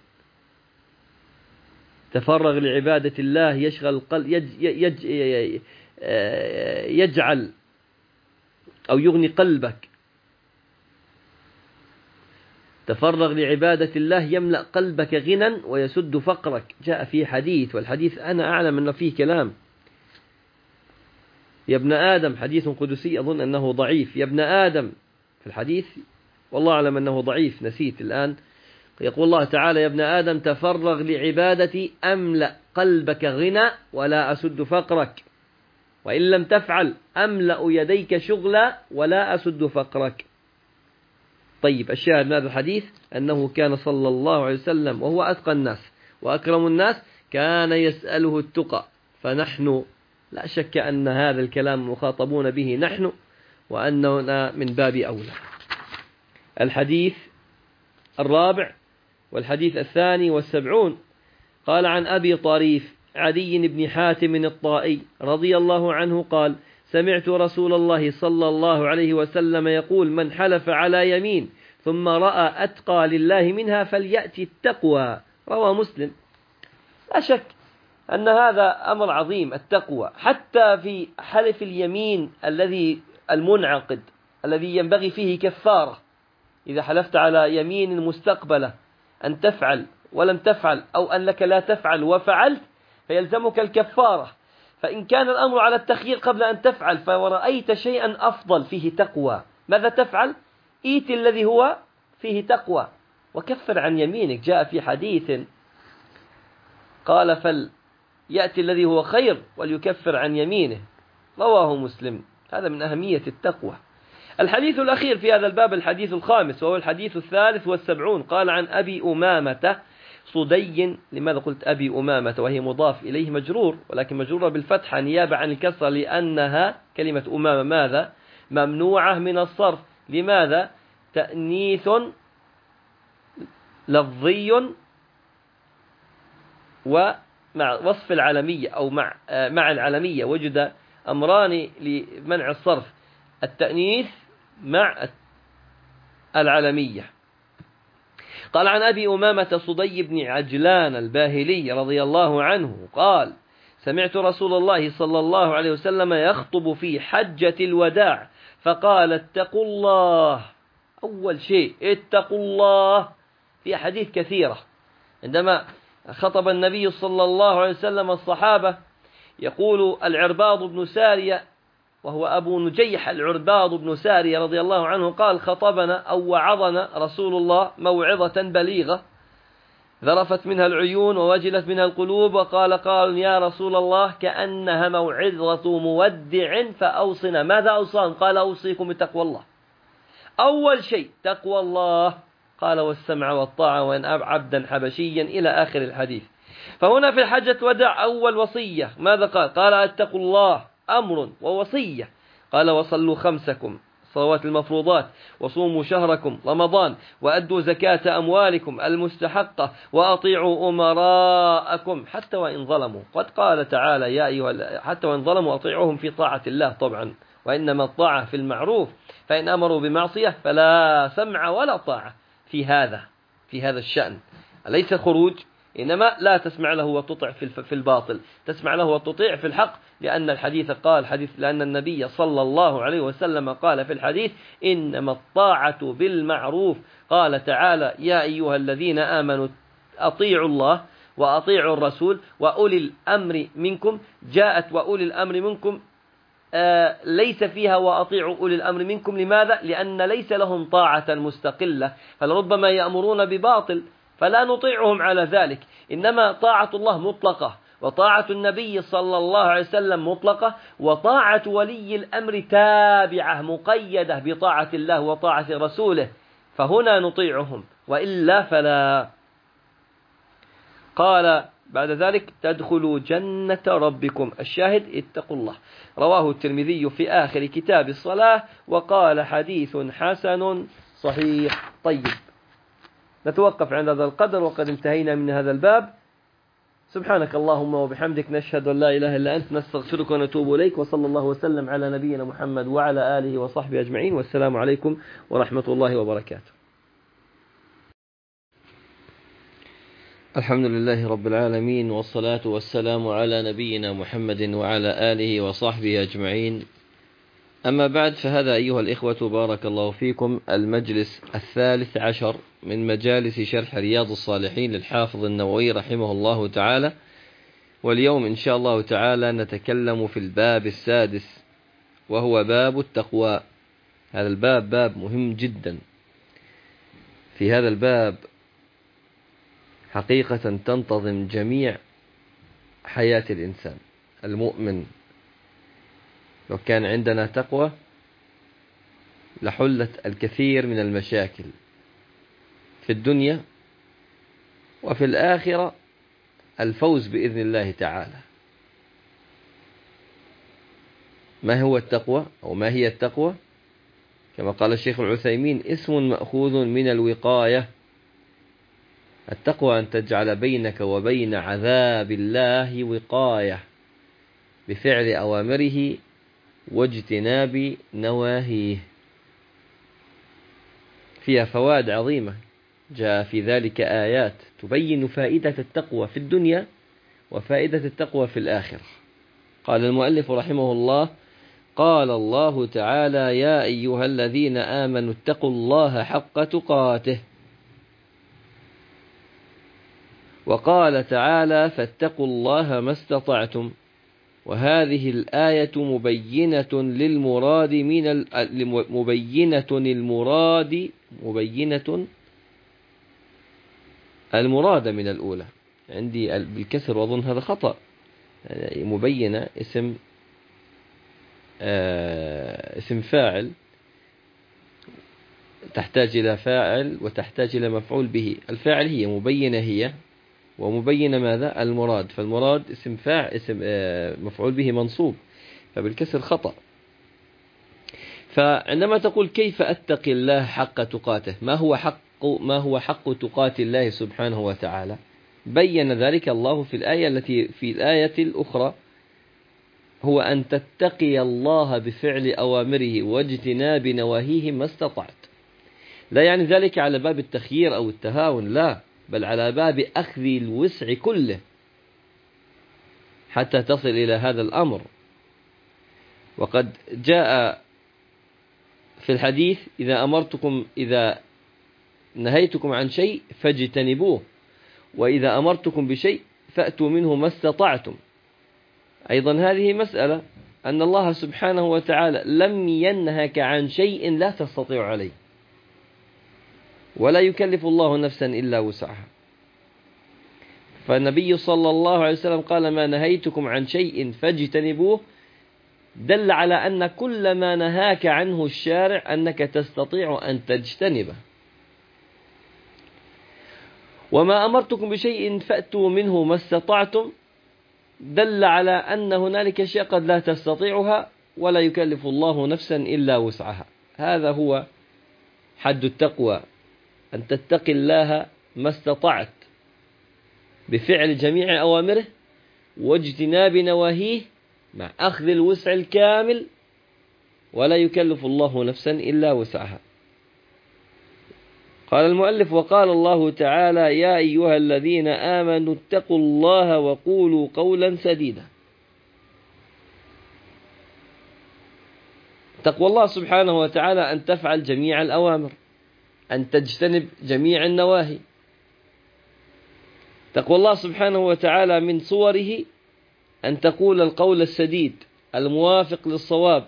تفرغ لعبادة الله، يشغل القلب، يجعل أو يغني قلبك، تفرغ لعبادة الله يملأ قلبك غنى ويسد فقرك. جاء في حديث، والحديث أنا أعلم أنه فيه كلام، يا ابن آدم، حديث قدسي أظن أنه ضعيف، يا ابن آدم في الحديث، والله أعلم أنه ضعيف، نسيت الآن. يقول الله تعالى: يا ابن آدم تفرغ لعبادتي أملأ قلبك غنى ولا أسد فقرك، وإن لم تفعل أملأ يديك شغلا ولا أسد فقرك. طيب، الشاهد من هذا الحديث أنه كان صلى الله عليه وسلم وهو أتقى الناس وأكرم الناس كان يسأله التقى، فنحن لا شك أن هذا الكلام مخاطبون به نحن، وأننا من باب أولى. الحديث الرابع والحديث 72، قال عن أبي طريف عدي بن حاتم الطائي رضي الله عنه قال: سمعت رسول الله صلى الله عليه وسلم يقول: من حلف على يمين ثم رأى أتقى لله منها فليأتي التقوى، رواه مسلم. لا شك أن هذا أمر عظيم، التقوى، حتى في حلف اليمين الذي المنعقد الذي ينبغي فيه كفارة. إذا حلفت على يمين مستقبلة أن تفعل ولم تفعل، أو أنك لا تفعل وفعلت، فيلزمك الكفارة. فإن كان الأمر على التخيير قبل أن تفعل فرأيت شيئا أفضل فيه تقوى، ماذا تفعل؟ إيت الذي هو فيه تقوى وكفر عن يمينك. جاء في حديث قال: فليأتي الذي هو خير وليكفر عن يمينه، رواه مسلم. هذا من أهمية التقوى. الحديث الأخير في هذا الباب الحديث الخامس، وهو الحديث 73، قال عن أبي أمامة صدي. لماذا قلت أبي أمامة وهي مضاف إليه مجرور، ولكن مجرورة بالفتحة نيابة عن الكسرة، لأنها كلمة أمامة ماذا؟ ممنوعة من الصرف. لماذا؟ تأنيث لفظي ومع وصف العلمية أو مع العلمية، وجد أمران لمنع الصرف: التأنيث مع العلمية. قال عن أبي أمامة صدي بن عجلان الباهلي رضي الله عنه قال: سمعت رسول الله صلى الله عليه وسلم يخطب في حجة الوداع فقال: اتقوا الله. أول شيء اتقوا الله، في أحاديث كثيرة. عندما خطب النبي صلى الله عليه وسلم الصحابة، يقول العرباض بن سارية، وهو أبو نجيح العرباض بن سارية رضي الله عنه، قال: خطبنا أو وعظنا رسول الله موعظة بليغة ذرفت منها العيون ووجلت منها القلوب، وقال قال يا رسول الله كأنها موعظة مودع فأوصنا. ماذا أوصاهم؟ قال أوصيكم بتقوى الله. أول شيء تقوى الله، قال والسمع والطاعة وإن عبدا حبشيا إلى آخر الحديث. فهنا في الحجة ودع أول وصية ماذا قال؟ قال اتقوا الله، أمر ووصية. قال وصلوا خمسكم الصلوات المفروضات، وصوموا شهركم رمضان، وأدوا زكاة أموالكم المستحقة، وأطيعوا أمراءكم حتى وإن ظلموا. قد قال تعالى يا أيها حتى وإن ظلموا أطيعوهم في طاعة الله طبعا، وإنما الطاعة في المعروف، فإن أمروا بمعصية فلا سمع ولا طاعة في هذا الشأن. ليس خروج، إنما لا تسمع له وتطع في الباطل، تسمع له وتطيع في الحق، لأن الحديث قال لأن النبي صلى الله عليه وسلم قال في الحديث إنما الطاعة بالمعروف. قال تعالى يا أيها الذين آمنوا أطيعوا الله وأطيعوا الرسول وأولي الأمر منكم. جاءت وأولي الأمر منكم ليس فيها وأطيعوا أولي الأمر منكم. لماذا؟ لأن ليس لهم طاعة مستقلة، فلربما يأمرون بباطل فلا نطيعهم على ذلك. إنما طاعة الله مطلقة، وطاعة النبي صلى الله عليه وسلم مطلقة، وطاعة ولي الأمر تابعة مقيدة بطاعة الله وطاعة رسوله، فهنا نطيعهم، وإلا فلا. قال بعد ذلك تدخلوا جنة ربكم. الشاهد اتقوا الله. رواه الترمذي في آخر كتاب الصلاة وقال حديث حسن صحيح. طيب، نتوقف عند هذا القدر وقد انتهينا من هذا الباب. سبحانك اللهم وبحمدك، نشهد أن لا إله إلا أنت، نستغفرك ونتوب إليك، وصلى الله وسلم على نبينا محمد وعلى آله وصحبه أجمعين، والسلام عليكم ورحمة الله وبركاته. الحمد لله رب العالمين، والصلاة والسلام على نبينا محمد وعلى آله وصحبه أجمعين. أما بعد، فهذا أيها الإخوة بارك الله فيكم المجلس 13 من مجالس شرح رياض الصالحين للحافظ النووي رحمه الله تعالى. واليوم إن شاء الله تعالى نتكلم في الباب السادس، وهو باب التقوى. هذا الباب باب مهم جدا. في هذا الباب حقيقة تنتظم جميع حياة الإنسان المؤمن. لو كان عندنا تقوى لحلت الكثير من المشاكل في الدنيا، وفي الآخرة الفوز بإذن الله تعالى. ما هو التقوى أو ما هي التقوى؟ كما قال الشيخ العثيمين اسم مأخوذ من الوقاية. التقوى أن تجعل بينك وبين عذاب الله وقاية بفعل أوامره واجتناب نواهيه. فيها فوائد عظيمة، جاء في ذلك آيات تبين فائدة التقوى في الدنيا وفائدة التقوى في الآخرة. قال المؤلف رحمه الله: قال الله تعالى: يا أيها الذين آمنوا اتقوا الله حق تقاته. وقال تعالى: فاتقوا الله ما استطعتم. وهذه الآية مبينة المراد من الأولى. عندي بالكسر وأظن هذا خطأ. مبينة اسم فاعل، تحتاج إلى فاعل وتحتاج إلى مفعول به. الفاعل هي مبينة، هي ومبينة ماذا؟ المراد. فالمراد اسم فاعل، اسم مفعول به منصوب، فبالكسر خطأ. فعندما تقول كيف أتقي الله حق تقاته، ما هو حق تقات الله سبحانه وتعالى؟ بين ذلك الله في الآية الأخرى، هو أن تتقي الله بفعل أوامره واجتناب نواهيه ما استطعت. لا يعني ذلك على باب التخيير أو التهاون، لا، بل على باب أخذ الوسع كله حتى تصل إلى هذا الأمر. وقد جاء في الحديث: إذا نهيتكم عن شيء فاجتنبوه، وإذا أمرتكم بشيء فأتوا منه ما استطعتم. أيضا هذه مسألة، أن الله سبحانه وتعالى لم ينهك عن شيء لا تستطيع عليه، ولا يكلف الله نفسا إلا وسعها. فالنبي صلى الله عليه وسلم قال ما نهيتكم عن شيء فاجتنبوه، دل على أن كل ما نهاك عنه الشارع أنك تستطيع أن تجتنبه. وما أمرتكم بشيء فأتوا منه ما استطعتم، دل على أن هنالك أشياء قد لا تستطيعها ولا يكلف الله نفسا إلا وسعها. هذا هو حد التقوى، أن تتقي الله ما استطعت بفعل جميع أوامره واجتناب نواهيه مع أخذ الوسع الكامل، ولا يكلف الله نفسا إلا وسعها. قال المؤلف: وقال الله تعالى: يا أيها الذين آمنوا اتقوا الله وقولوا قولا سديدا. تقوى الله سبحانه وتعالى أن تفعل جميع الأوامر، أن تجتنب جميع النواهي. تقوى الله سبحانه وتعالى من صوره أن تقول القول السديد الموافق للصواب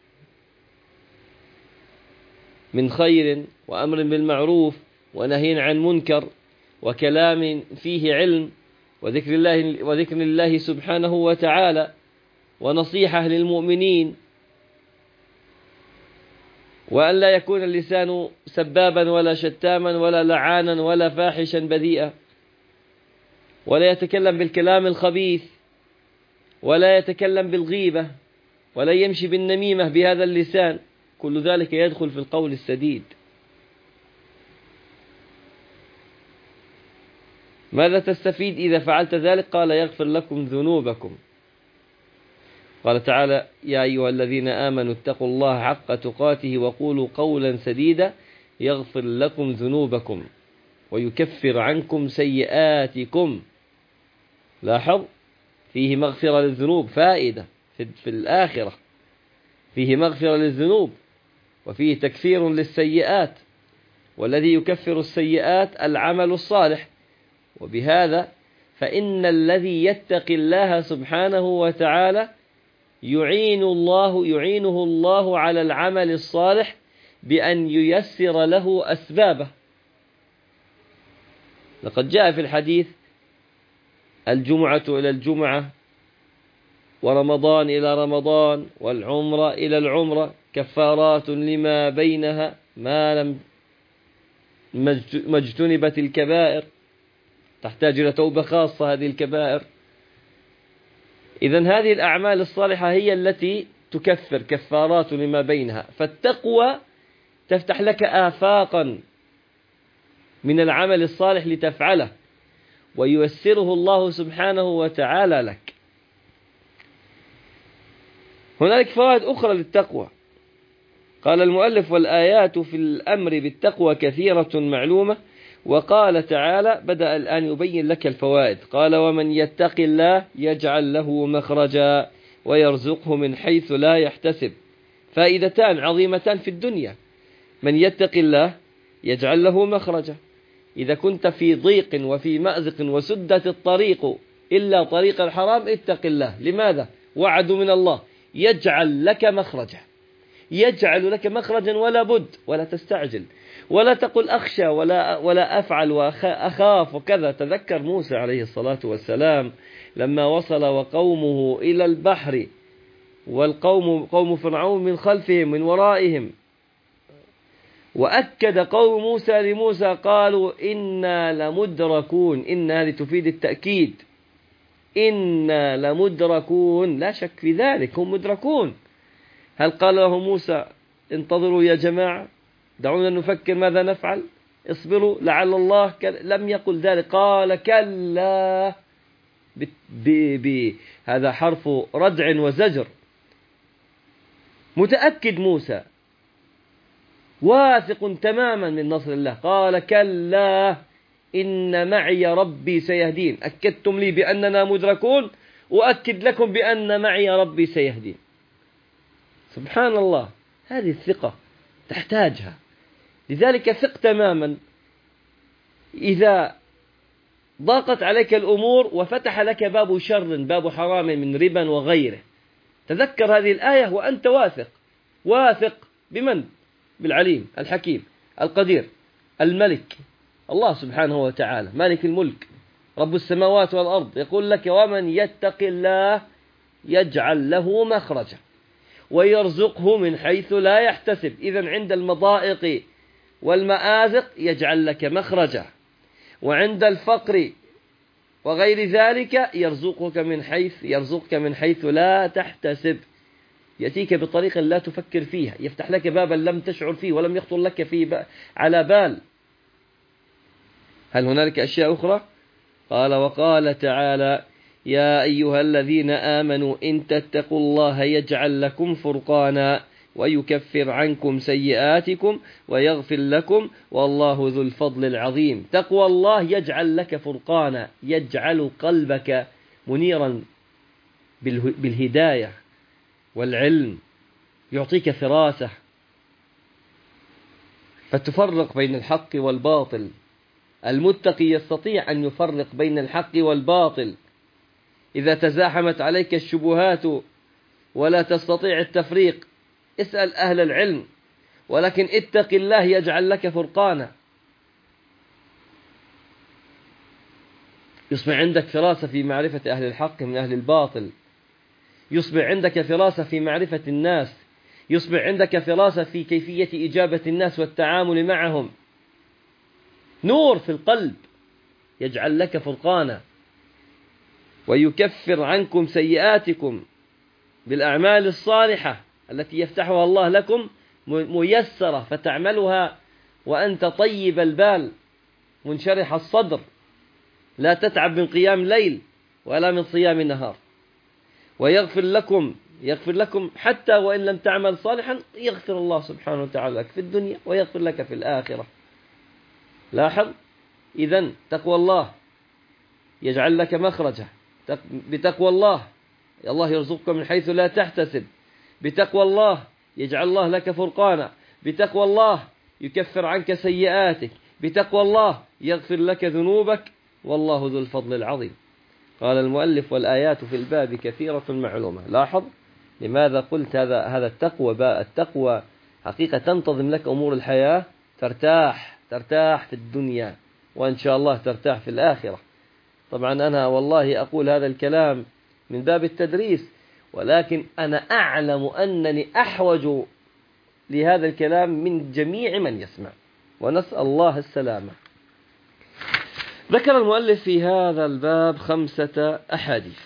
من خير وأمر بالمعروف ونهي عن منكر وكلام فيه علم وذكر الله سبحانه وتعالى ونصيحة للمؤمنين، وأن لا يكون اللسان سبابا ولا شتاما ولا لعانا ولا فاحشا بذيئا، ولا يتكلم بالكلام الخبيث، ولا يتكلم بالغيبة، ولا يمشي بالنميمة بهذا اللسان. كل ذلك يدخل في القول السديد. ماذا تستفيد إذا فعلت ذلك؟ قال: يغفر لكم ذنوبكم. قال تعالى: يا أيها الذين آمنوا اتقوا الله حق تقاته وقولوا قولا سديدا يغفر لكم ذنوبكم ويكفر عنكم سيئاتكم. لاحظ، فيه مغفرة للذنوب، فائدة في الآخرة، فيه مغفرة للذنوب وفيه تكفير للسيئات، والذي يكفر السيئات العمل الصالح. وبهذا فإن الذي يتقي الله سبحانه وتعالى يعينه الله على العمل الصالح بأن ييسر له أسبابه. لقد جاء في الحديث: الجمعة إلى الجمعة، ورمضان إلى رمضان، والعمرة إلى العمرة كفارات لما بينها ما اجتنبت الكبائر. تحتاج إلى توبة خاصة هذه الكبائر. إذن هذه الأعمال الصالحة هي التي تكفر، كفارات لما بينها. فالتقوى تفتح لك آفاقا من العمل الصالح لتفعله، وييسره الله سبحانه وتعالى لك. هنالك فوائد أخرى للتقوى. قال المؤلف: والآيات في الأمر بالتقوى كثيرة معلومة. وقال تعالى، بدأ الآن يبين لك الفوائد. قال: ومن يتق الله يجعل له مخرجا ويرزقه من حيث لا يحتسب. فائدتان عظيمتان في الدنيا: من يتق الله يجعل له مخرجا. إذا كنت في ضيق وفي مأزق وسدت الطريق إلا طريق الحرام، اتق الله. لماذا؟ وعد من الله، يجعل لك مخرجا، يجعل لك مخرجا ولا بد، ولا تستعجل، ولا تقل أخشى ولا أفعل وأخاف وكذا. تذكر موسى عليه الصلاة والسلام لما وصل وقومه إلى البحر، قوم فرعون من خلفهم من ورائهم، وأكد قوم موسى لموسى قالوا: إنا لمدركون. إن هذه تفيد التأكيد، إنا لمدركون، لا شك في ذلك، هم مدركون. هل قال له موسى: انتظروا يا جماعة، دعونا نفكر ماذا نفعل، اصبروا لعل الله؟ لم يقل ذلك، قال: كلا. هذا حرف ردع وزجر. متأكد موسى، واثق تماما من نصر الله. قال: كلا إن معي ربي سيهدين. أكدتم لي بأننا مدركون، وأكد لكم بأن معي ربي سيهدين. سبحان الله، هذه الثقة تحتاجها. لذلك ثق تماما. إذا ضاقت عليك الأمور وفتح لك باب شر، باب حرام من ربا وغيره، تذكر هذه الآية وأنت واثق بمن؟ بالعليم الحكيم القدير الملك، الله سبحانه وتعالى، مالك الملك رب السماوات والأرض يقول لك: ومن يتق الله يجعل له مخرجا ويرزقه من حيث لا يحتسب. إذن عند المضائق والمآزق يجعل لك مخرجا، وعند الفقر وغير ذلك يرزقك من حيث لا تحتسب. يأتيك بطريقة لا تفكر فيها، يفتح لك بابا لم تشعر فيه ولم يخطر لك فيه على بال. هل هنالك أشياء أخرى؟ قال: وقال تعالى: يا أيها الذين آمنوا إن تتقوا الله يجعل لكم فرقانا ويكفر عنكم سيئاتكم ويغفر لكم والله ذو الفضل العظيم. تقوى الله يجعل لك فرقانا، يجعل قلبك منيرا بالهداية والعلم، يعطيك فراسة فتفرق بين الحق والباطل. المتقي يستطيع أن يفرق بين الحق والباطل. إذا تزاحمت عليك الشبهات ولا تستطيع التفريق، اسأل أهل العلم، ولكن اتق الله يجعل لك فرقانا. يصبح عندك فراسة في معرفة أهل الحق من أهل الباطل، يصبح عندك فراسة في معرفة الناس، يصبح عندك فراسة في كيفية إجابة الناس والتعامل معهم. نور في القلب يجعل لك فرقانا ويكفر عنكم سيئاتكم بالأعمال الصالحة التي يفتحها الله لكم ميسرة، فتعملها وأنت طيب البال منشرح الصدر، لا تتعب من قيام ليل ولا من صيام نهار. ويغفر لكم حتى وإن لم تعمل صالحا يغفر الله سبحانه وتعالى لك في الدنيا ويغفر لك في الآخرة. لاحظ، إذن تقوى الله يجعل لك مخرجا. بتقوى الله يرزقك من حيث لا تحتسب. بتقوى الله يجعل الله لك فرقانا. بتقوى الله يكفر عنك سيئاتك. بتقوى الله يغفر لك ذنوبك والله ذو الفضل العظيم. قال المؤلف: والآيات في الباب كثيرة معلومة. لاحظ لماذا قلت هذا التقوى حقيقة تنتظم لك أمور الحياة، ترتاح في الدنيا وإن شاء الله ترتاح في الآخرة. طبعا أنا والله أقول هذا الكلام من باب التدريس، ولكن أنا أعلم أنني أحوج لهذا الكلام من جميع من يسمع، ونسأل الله السلامة. ذكر المؤلف في هذا الباب 5 أحاديث.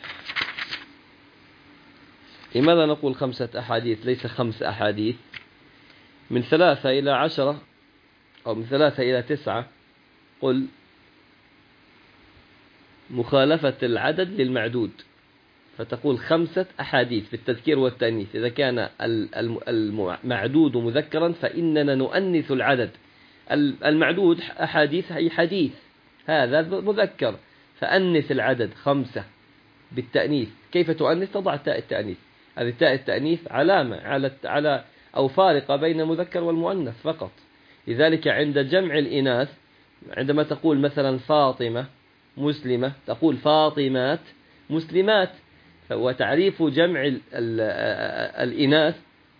لماذا نقول 5 أحاديث ليس 5 أحاديث؟ من 3 إلى 10 أو من 3 إلى 9 قل مخالفة العدد للمعدود، فتقول 5 أحاديث بالتذكير والتأنيث. إذا كان المعدود مذكرا فإننا نؤنث العدد. المعدود أحاديث أي حديث، هذا مذكر، فأنث العدد 5 بالتأنيث. كيف تؤنث؟ تضع تاء التأنيث. هذه تاء التأنيث علامة على أو فارقة بين المذكر والمؤنث فقط. لذلك عند جمع الإناث عندما تقول مثلا فاطمة مسلمة تقول فاطمات مسلمات. وتعريف جمع الإناث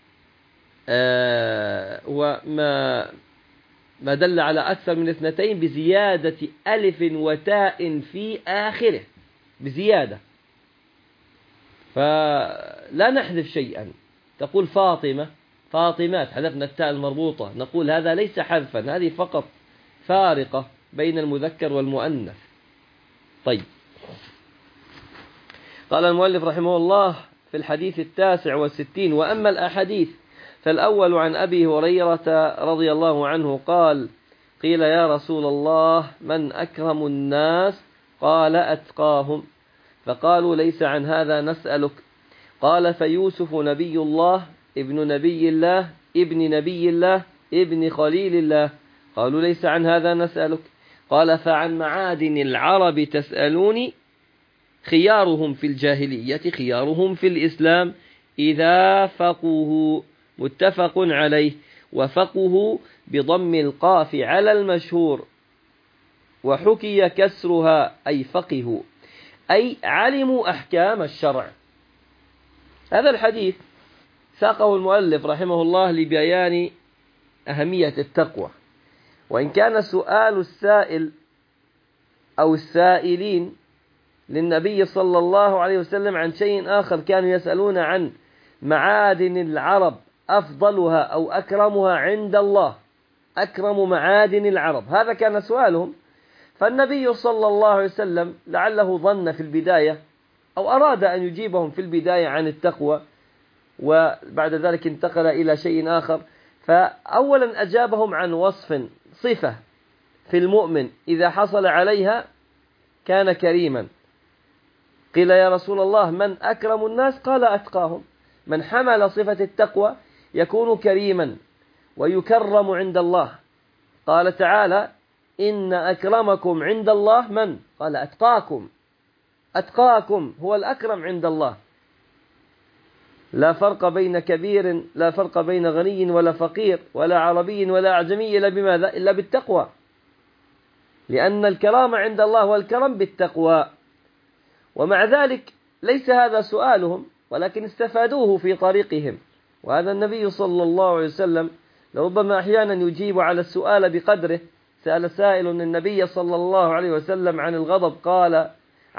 هو ما دل على أكثر من 2 بزيادة ألف وتاء في آخره، بزيادة، فلا نحذف شيئا. تقول فاطمة فاطمات، حذفنا التاء المربوطة، نقول هذا ليس حذفا، هذه فقط فارقة بين المذكر والمؤنث. طيب، قال المؤلف رحمه الله في الحديث 69: وأما الأحاديث فالأول عن أبي هريرة رضي الله عنه قال: قيل يا رسول الله من أكرم الناس؟ قال: أتقاهم. فقالوا: ليس عن هذا نسألك. قال: فيوسف نبي الله ابن نبي الله ابن نبي الله ابن خليل الله. قالوا: ليس عن هذا نسألك. قال: فعن معادن العرب تسألوني؟ خيارهم في الجاهلية خيارهم في الإسلام إذا فقهوا. متفق عليه. وفقه بضم القاف على المشهور، وحكي كسرها أي فقهوا أي علموا أحكام الشرع. هذا الحديث ساقه المؤلف رحمه الله لبيان أهمية التقوى، وإن كان سؤال السائل أو السائلين للنبي صلى الله عليه وسلم عن شيء آخر، كانوا يسألون عن معادن العرب أفضلها أو أكرمها عند الله، أكرم معادن العرب، هذا كان سؤالهم. فالنبي صلى الله عليه وسلم لعله ظن في البداية أو أراد أن يجيبهم في البداية عن التقوى، وبعد ذلك انتقل إلى شيء آخر. فأولا أجابهم عن وصف صفة في المؤمن إذا حصل عليها كان كريما. قيل يا رسول الله من أكرم الناس؟ قال أتقاهم. من حمل صفة التقوى يكون كريما ويكرم عند الله. قال تعالى إن أكرمكم عند الله من؟ قال أتقاكم. أتقاكم هو الأكرم عند الله. لا فرق بين كبير، لا فرق بين غني ولا فقير ولا عربي ولا أعجمي إلا بماذا؟ إلا بالتقوى، لأن الكرامة عند الله والكرم بالتقوى. ومع ذلك ليس هذا سؤالهم، ولكن استفادوه في طريقهم. وهذا النبي صلى الله عليه وسلم لربما أحيانا يجيب على السؤال بقدره. سأل سائل النبي صلى الله عليه وسلم عن الغضب، قال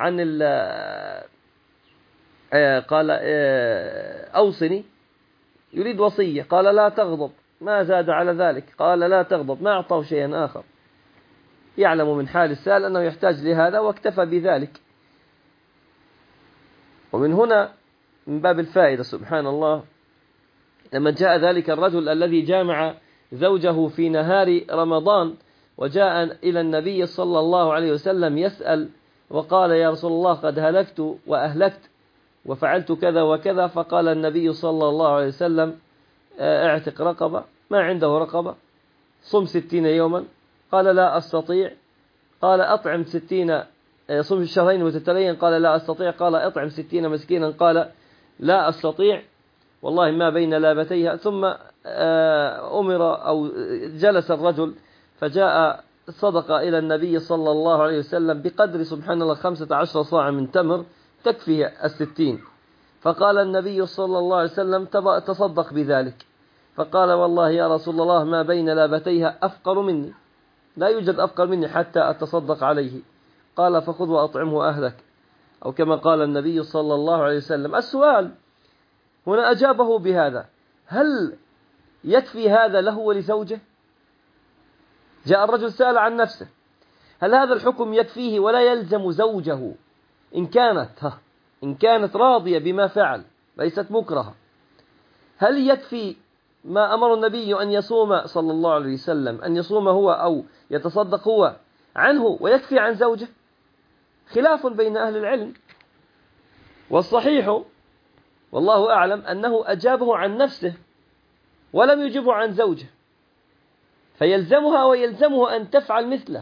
قال أوصني، يريد وصية، قال لا تغضب، ما زاد على ذلك، قال لا تغضب، ما أعطاه شيئا آخر. يعلم من حال السائل أنه يحتاج لهذا واكتفى بذلك. ومن هنا من باب الفائدة سبحان الله، لما جاء ذلك الرجل الذي جامع زوجه في نهار رمضان وجاء إلى النبي صلى الله عليه وسلم يسأل وقال يا رسول الله قد هلكت وأهلكت وفعلت كذا وكذا، فقال النبي صلى الله عليه وسلم اعتق رقبة، ما عنده رقبة، صم 60 يوما، قال لا أستطيع، قال أطعم 60، صم الشهرين متتاليين، قال لا أستطيع، قال أطعم 60 مسكينا، قال لا أستطيع والله ما بين لابتيها. ثم أمر أو جلس الرجل فجاء صدق إلى النبي صلى الله عليه وسلم بقدر سبحان الله 15 صاع من تمر تكفي 60. فقال النبي صلى الله عليه وسلم تصدق بذلك، فقال والله يا رسول الله ما بين لابتيها أفقر مني، لا يوجد أفقر مني حتى أتصدق عليه. قال فخذ وأطعمه أهلك، أو كما قال النبي صلى الله عليه وسلم. السؤال هنا أجابه بهذا، هل يكفي هذا له ولزوجه؟ جاء الرجل سأل عن نفسه، هل هذا الحكم يكفيه ولا يلزم زوجه إن كانت راضية بما فعل ليست مكرهة؟ هل يكفي ما أمر النبي أن يصوم صلى الله عليه وسلم، أن يصوم هو أو يتصدق هو عنه ويكفي عن زوجه؟ خلاف بين أهل العلم، والصحيح والله أعلم أنه أجابه عن نفسه ولم يجبه عن زوجه، فيلزمها ويلزمه أن تفعل مثله.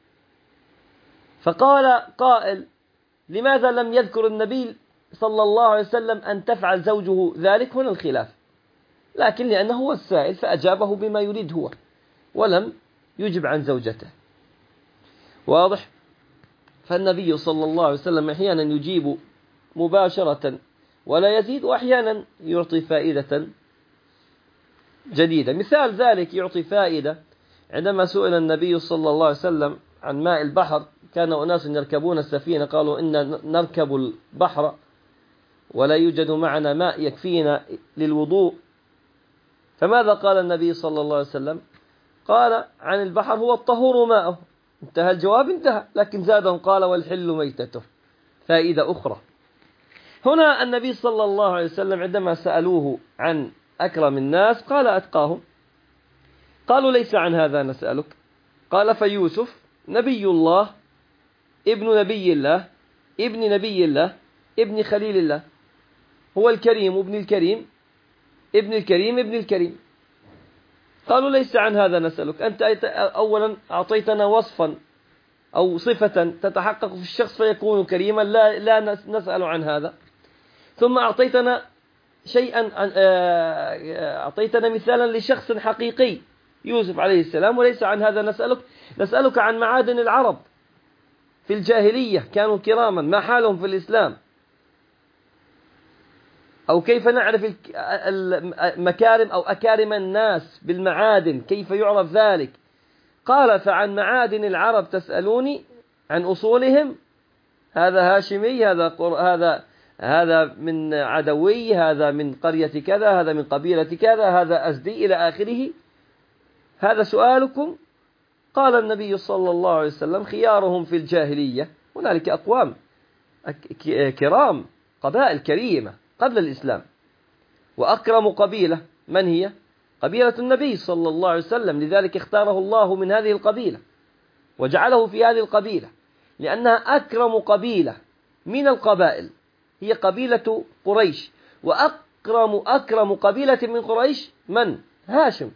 فقال قائل لماذا لم يذكر النبي صلى الله عليه وسلم أن تفعل زوجه ذلك؟ هنا الخلاف، لكن لأنه هو السائل فأجابه بما يريد هو ولم يجب عن زوجته. واضح؟ فالنبي صلى الله عليه وسلم أحيانا يجيب مباشرة ولا يزيد، وأحيانا يعطي فائدة جديدة. مثال ذلك يعطي فائدة عندما سئل النبي صلى الله عليه وسلم عن ماء البحر، كان أناس يركبون السفينة قالوا إن نركب البحر ولا يوجد معنا ماء يكفينا للوضوء، فماذا قال النبي صلى الله عليه وسلم؟ قال عن البحر هو الطهور ماءه، انتهى الجواب، انتهى. لكن زادهم قال والحل ميتته. فائدة أخرى هنا، النبي صلى الله عليه وسلم عندما سألوه عن أكرم الناس قال أتقاهم. قالوا ليس عن هذا نسألك. قال فيوسف نبي الله ابن نبي الله ابن نبي الله ابن خليل الله، هو الكريم ابن الكريم ابن الكريم ابن الكريم. قالوا ليس عن هذا نسألك، أنت أولا أعطيتنا وصفا أو صفة تتحقق في الشخص فيكون كريما، لا نسأل عن هذا. ثم أعطيتنا شيئا، أعطيتنا مثالا لشخص حقيقي يوسف عليه السلام، وليس عن هذا نسألك. نسألك عن معادن العرب في الجاهلية، كانوا كراما، ما حالهم في الإسلام، أو كيف نعرف المكارم أو أكارم الناس بالمعادن، كيف يعرف ذلك؟ قال فعن معادن العرب تسألوني، عن أصولهم، هذا هاشمي، هذا من عدوي، هذا من قرية كذا، هذا من قبيلة كذا، هذا أزدي إلى آخره. هذا سؤالكم. قال النبي صلى الله عليه وسلم: خيارهم في الجاهلية. هنالك أقوام كرام، قبائل كريمة قبل الإسلام، وأكرم قبيلة من هي؟ قبيلة النبي صلى الله عليه وسلم. لذلك اختاره الله من هذه القبيلة وجعله في هذه القبيلة، لأنها أكرم قبيلة من القبائل، هي قبيلة قريش. وأكرم قبيلة من قريش من؟ هاشم.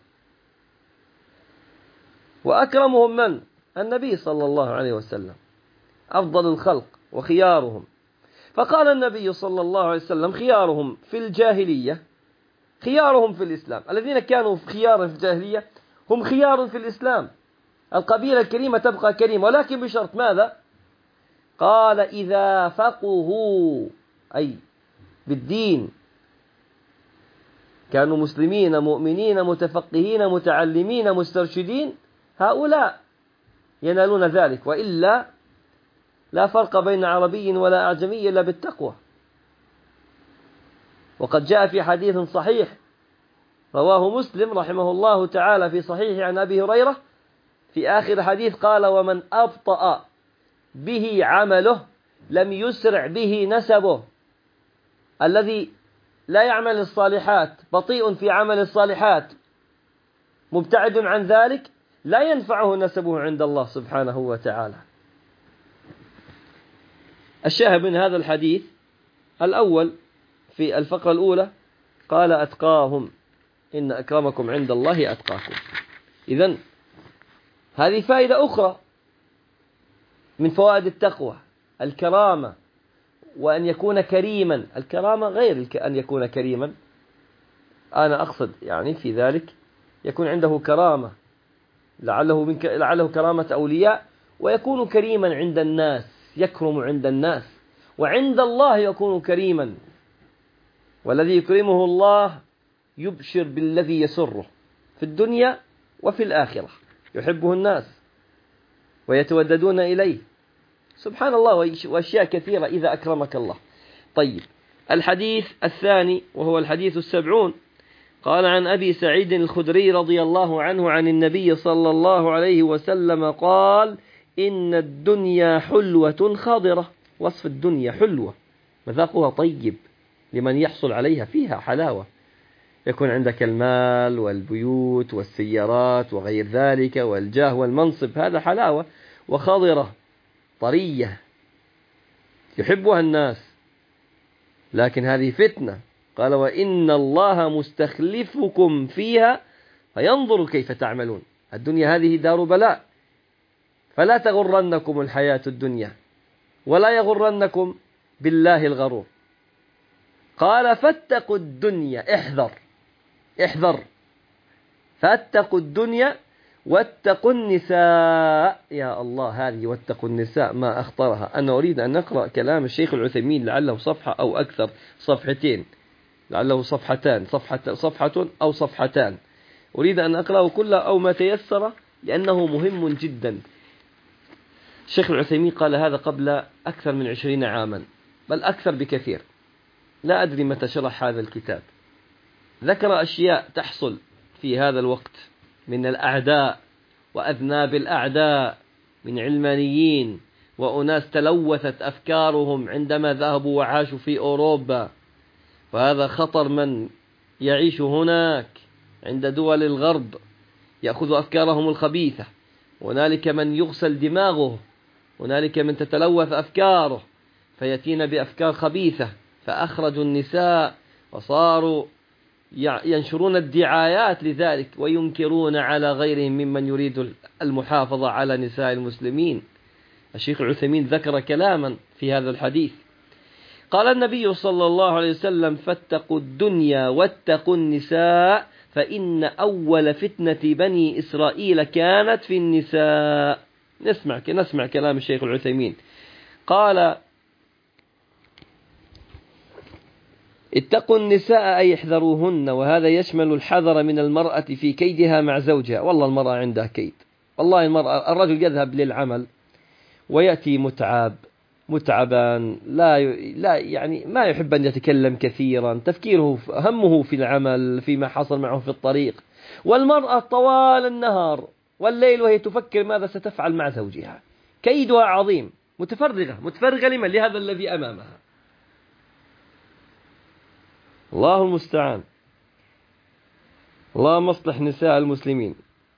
وأكرمهم من؟ النبي صلى الله عليه وسلم، أفضل الخلق وخيارهم. فقال النبي صلى الله عليه وسلم: خيارهم في الجاهلية خيارهم في الإسلام. الذين كانوا خيارا في الجاهلية هم خيار في الإسلام. القبيلة الكريمة تبقى كريمة، ولكن بشرط ماذا؟ قال: إذا فقهوا، أي بالدين، كانوا مسلمين مؤمنين متفقهين متعلمين مسترشدين، هؤلاء ينالون ذلك. وإلا لا فرق بين عربي ولا أعجمي إلا بالتقوى. وقد جاء في حديث صحيح رواه مسلم رحمه الله تعالى في صحيح عن أبي هريرة في آخر حديث قال: ومن أبطأ به عمله لم يسرع به نسبه. الذي لا يعمل الصالحات، بطيء في عمل الصالحات، مبتعد عن ذلك، لا ينفعه نسبه عند الله سبحانه وتعالى. الشاهد من هذا الحديث الأول في الفقرة الأولى قال: أتقاهم، إن أكرمكم عند الله أتقاكم. إذن هذه فائدة أخرى من فوائد التقوى، الكرامة، وأن يكون كريما. الكرامة غير أن يكون كريما. أنا أقصد يعني في ذلك يكون عنده كرامة، لعله كرامة أولياء، ويكون كريما عند الناس، يكرم عند الناس، وعند الله يكون كريما. والذي يكرمه الله يبشر بالذي يسره في الدنيا وفي الآخرة، يحبه الناس ويتوددون إليه، سبحان الله، وأشياء كثيرة إذا أكرمك الله. طيب، الحديث الثاني وهو الحديث 70 قال: عن أبي سعيد الخدري رضي الله عنه عن النبي صلى الله عليه وسلم قال: إن الدنيا حلوة خضرة. وصف الدنيا حلوة، مذاقها طيب لمن يحصل عليها، فيها حلاوة، يكون عندك المال والبيوت والسيارات وغير ذلك والجاه والمنصب، هذا حلاوة. وخضرة، طرية، يحبها الناس، لكن هذه فتنة. قال: وإن الله مستخلفكم فيها فينظر كيف تعملون. الدنيا هذه دار بلاء، فلا تغرنكم الحياة الدنيا، ولا يغرنكم بالله الغرور. قال: فاتقوا الدنيا، احذر، فاتقوا الدنيا واتقوا النساء. يا الله، هذه واتقوا النساء ما أخطرها. أنا أريد أن نقرأ كلام الشيخ العثيمين، لعله صفحة أو أكثر، صفحتين، لعله صفحتان، صفحة أو صفحتان. أريد أن أقرأه كله أو ما تيسر، لأنه مهم جدا. الشيخ العثيمين قال هذا قبل أكثر من 20 عاما، بل أكثر بكثير، لا أدري متى شرح هذا الكتاب. ذكر أشياء تحصل في هذا الوقت من الأعداء وأذناب الأعداء، من علمانيين وأناس تلوثت أفكارهم عندما ذهبوا وعاشوا في أوروبا. وهذا خطر من يعيش هناك عند دول الغرب، يأخذ أفكارهم الخبيثة. هنالك من يغسل دماغه، هنالك من تتلوث أفكاره، فيأتين بأفكار خبيثة، فأخرجوا النساء وصاروا ينشرون الدعايات لذلك، وينكرون على غيرهم ممن يريد المحافظة على نساء المسلمين. الشيخ العثيمين ذكر كلاما في هذا الحديث. قال النبي صلى الله عليه وسلم: فاتقوا الدنيا واتقوا النساء، فإن أول فتنة بني إسرائيل كانت في النساء. نسمع كلام الشيخ العثيمين. قال: اتقوا النساء أي احذروهن، وهذا يشمل الحذر من المرأة في كيدها مع زوجها. والله المرأة عندها كيد، والله الرجل يذهب للعمل ويأتي متعبا، لا يعني ما يحب أن يتكلم كثيرا، تفكيره همه في العمل فيما حصل معه في الطريق. والمرأة طوال النهار والليل وهي تفكر ماذا ستفعل مع زوجها، كيدها عظيم، متفرغة لمن؟ لهذا الذي أمامها. الله المستعان. اللهم اصلح نساء المسلمين.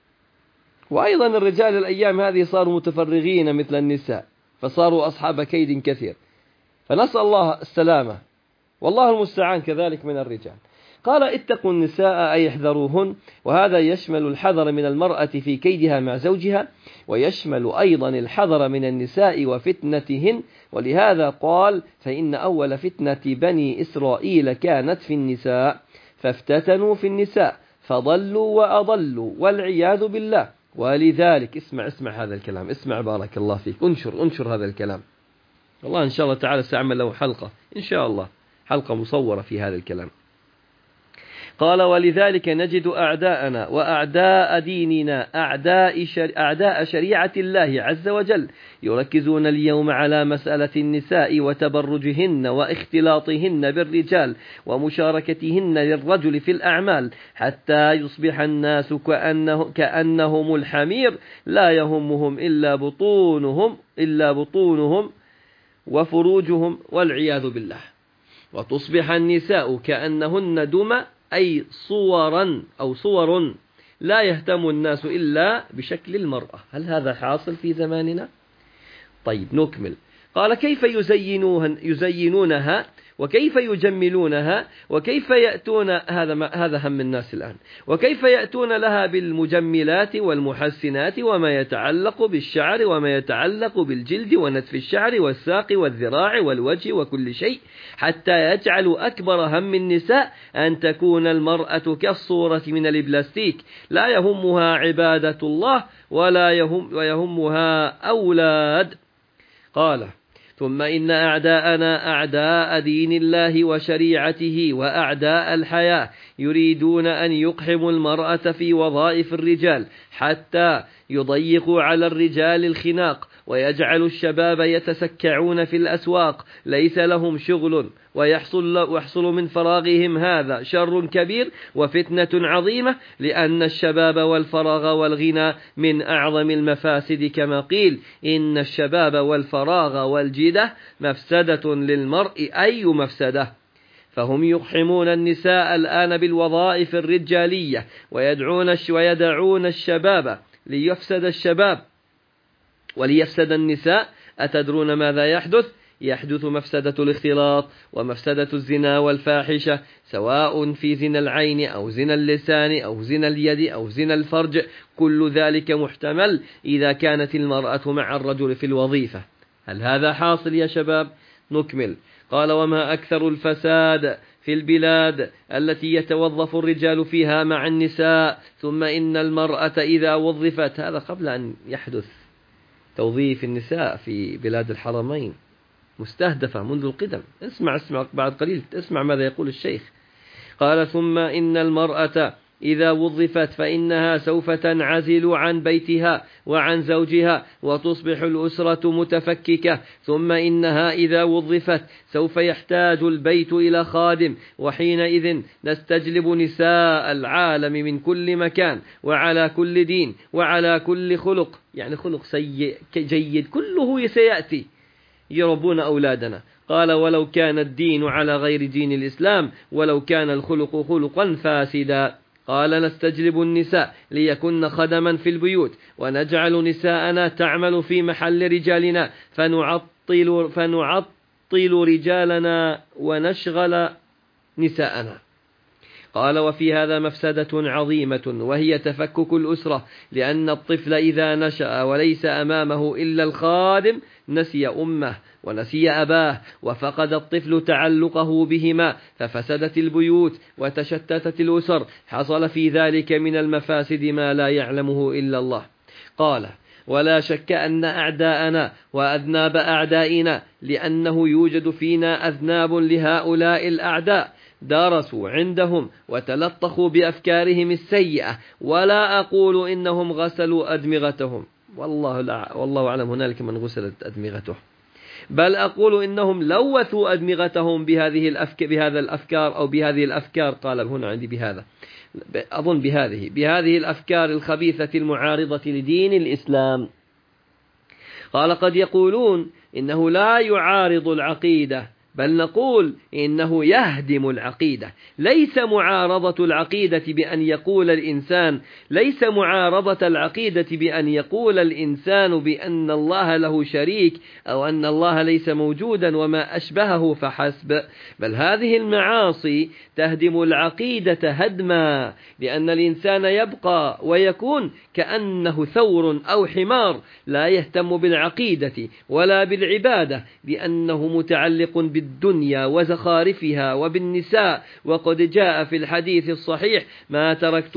وأيضا الرجال الأيام هذه صاروا متفرغين مثل النساء، فصاروا أصحاب كيد كثير، فنسأل الله السلامة، والله المستعان. كذلك من الرجال. قال اتقوا النساء أي احذروهن، وهذا يشمل الحذر من المرأة في كيدها مع زوجها، ويشمل أيضا الحذر من النساء وفتنتهن. ولهذا قال فإن أول فتنة بني إسرائيل كانت في النساء، فافتتنوا في النساء فضلوا وأضلوا والعياذ بالله. ولذلك اسمع هذا الكلام، اسمع بارك الله فيك، انشر هذا الكلام. والله إن شاء الله تعالى سأعمل له حلقة إن شاء الله، حلقة مصورة في هذا الكلام. قال ولذلك نجد أعداءنا وأعداء ديننا أعداء شريعة الله عز وجل يركزون اليوم على مسألة النساء وتبرجهن واختلاطهن بالرجال ومشاركتهن للرجل في الأعمال، حتى يصبح الناس كأنهم الحمير لا يهمهم إلا بطونهم وفروجهم والعياذ بالله. وتصبح النساء كأنهن دمى، أي صور لا يهتم الناس إلا بشكل المرأة. هل هذا حاصل في زماننا؟ طيب نكمل. قال كيف يزينونها وكيف يجملونها وكيف يأتون، هذا هم الناس الآن، وكيف يأتون لها بالمجملات والمحسنات وما يتعلق بالشعر وما يتعلق بالجلد ونتف الشعر والساق والذراع والوجه وكل شيء، حتى يجعل أكبر هم النساء أن تكون المرأة كالصورة من البلاستيك، لا يهمها عبادة الله ويهمها أولاد. قال ثم إن أعداءنا أعداء دين الله وشريعته وأعداء الحياة يريدون أن يقحموا المرأة في وظائف الرجال، حتى يضيقوا على الرجال الخناق ويجعلوا الشباب يتسكعون في الأسواق ليس لهم شغل، ويحصل من فراغهم هذا شر كبير وفتنة عظيمة، لأن الشباب والفراغ والغنى من أعظم المفاسد، كما قيل إن الشباب والفراغ والجدة مفسدة للمرء أي مفسدة. فهم يقحمون النساء الآن بالوظائف الرجالية ويدعون الشباب ليفسد الشباب وليفسد النساء. أتدرون ماذا يحدث؟ يحدث مفسدة الاختلاط ومفسدة الزنا والفاحشة، سواء في زنا العين أو زنا اللسان أو زنا اليد أو زنا الفرج، كل ذلك محتمل إذا كانت المرأة مع الرجل في الوظيفة. هل هذا حاصل يا شباب؟ نكمل. قال وما أكثر الفساد في البلاد التي يتوظف الرجال فيها مع النساء، ثم إن المرأة إذا وظفت، هذا قبل أن يحدث توظيف النساء في بلاد الحرمين، مستهدفة منذ القدم. اسمع بعد قليل اسمع ماذا يقول الشيخ. قال ثم إن المرأة إذا وظفت فإنها سوف تنعزل عن بيتها وعن زوجها وتصبح الأسرة متفككة، ثم إنها إذا وظفت سوف يحتاج البيت إلى خادم، وحينئذ نستجلب نساء العالم من كل مكان وعلى كل دين وعلى كل خلق، يعني خلق سيء جيد كله سيأتي، يربون أولادنا. قال ولو كان الدين على غير دين الإسلام ولو كان الخلق خلقا فاسدا. قال نستجلب النساء ليكن خدما في البيوت، ونجعل نساءنا تعمل في محل رجالنا، فنعطل رجالنا ونشغل نساءنا. قال وفي هذا مفسدة عظيمة، وهي تفكك الأسرة، لأن الطفل إذا نشأ وليس أمامه إلا الخادم نسي أمه ونسي أباه، وفقد الطفل تعلقه بهما، ففسدت البيوت وتشتتت الأسر، حصل في ذلك من المفاسد ما لا يعلمه إلا الله. قال ولا شك أن أعداءنا وأذناب أعدائنا، لأنه يوجد فينا أذناب لهؤلاء الأعداء، درسوا عندهم وتلطخوا بأفكارهم السيئة، ولا أقول إنهم غسلوا أدمغتهم، والله أعلم هنالك من غسلت أدمغته، بل أقول إنهم لوثوا أدمغتهم بهذا الأفكار أو بهذه الأفكار. قال هنا عندي بهذا، أظن بهذه الأفكار الخبيثة المعارضة لدين الإسلام. قال قد يقولون إنه لا يعارض العقيدة، بل نقول إنه يهدم العقيدة. ليس معارضة العقيدة بأن يقول الإنسان بأن الله له شريك أو أن الله ليس موجودا وما أشبهه فحسب، بل هذه المعاصي تهدم العقيدة هدما، لأن الإنسان يبقى ويكون كأنه ثور أو حمار لا يهتم بالعقيدة ولا بالعبادة، لأنه متعلق بالدنيا وزخارفها وبالنساء. وقد جاء في الحديث الصحيح: ما تركت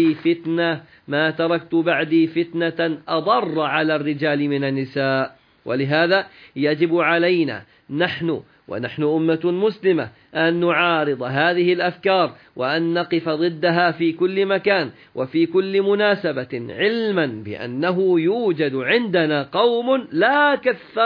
بعدي فتنة أضر على الرجال من النساء. ولهذا يجب علينا ونحن أمة مسلمة أن نعارض هذه الأفكار وأن نقف ضدها في كل مكان وفي كل مناسبة، علما بأنه يوجد عندنا قوم لا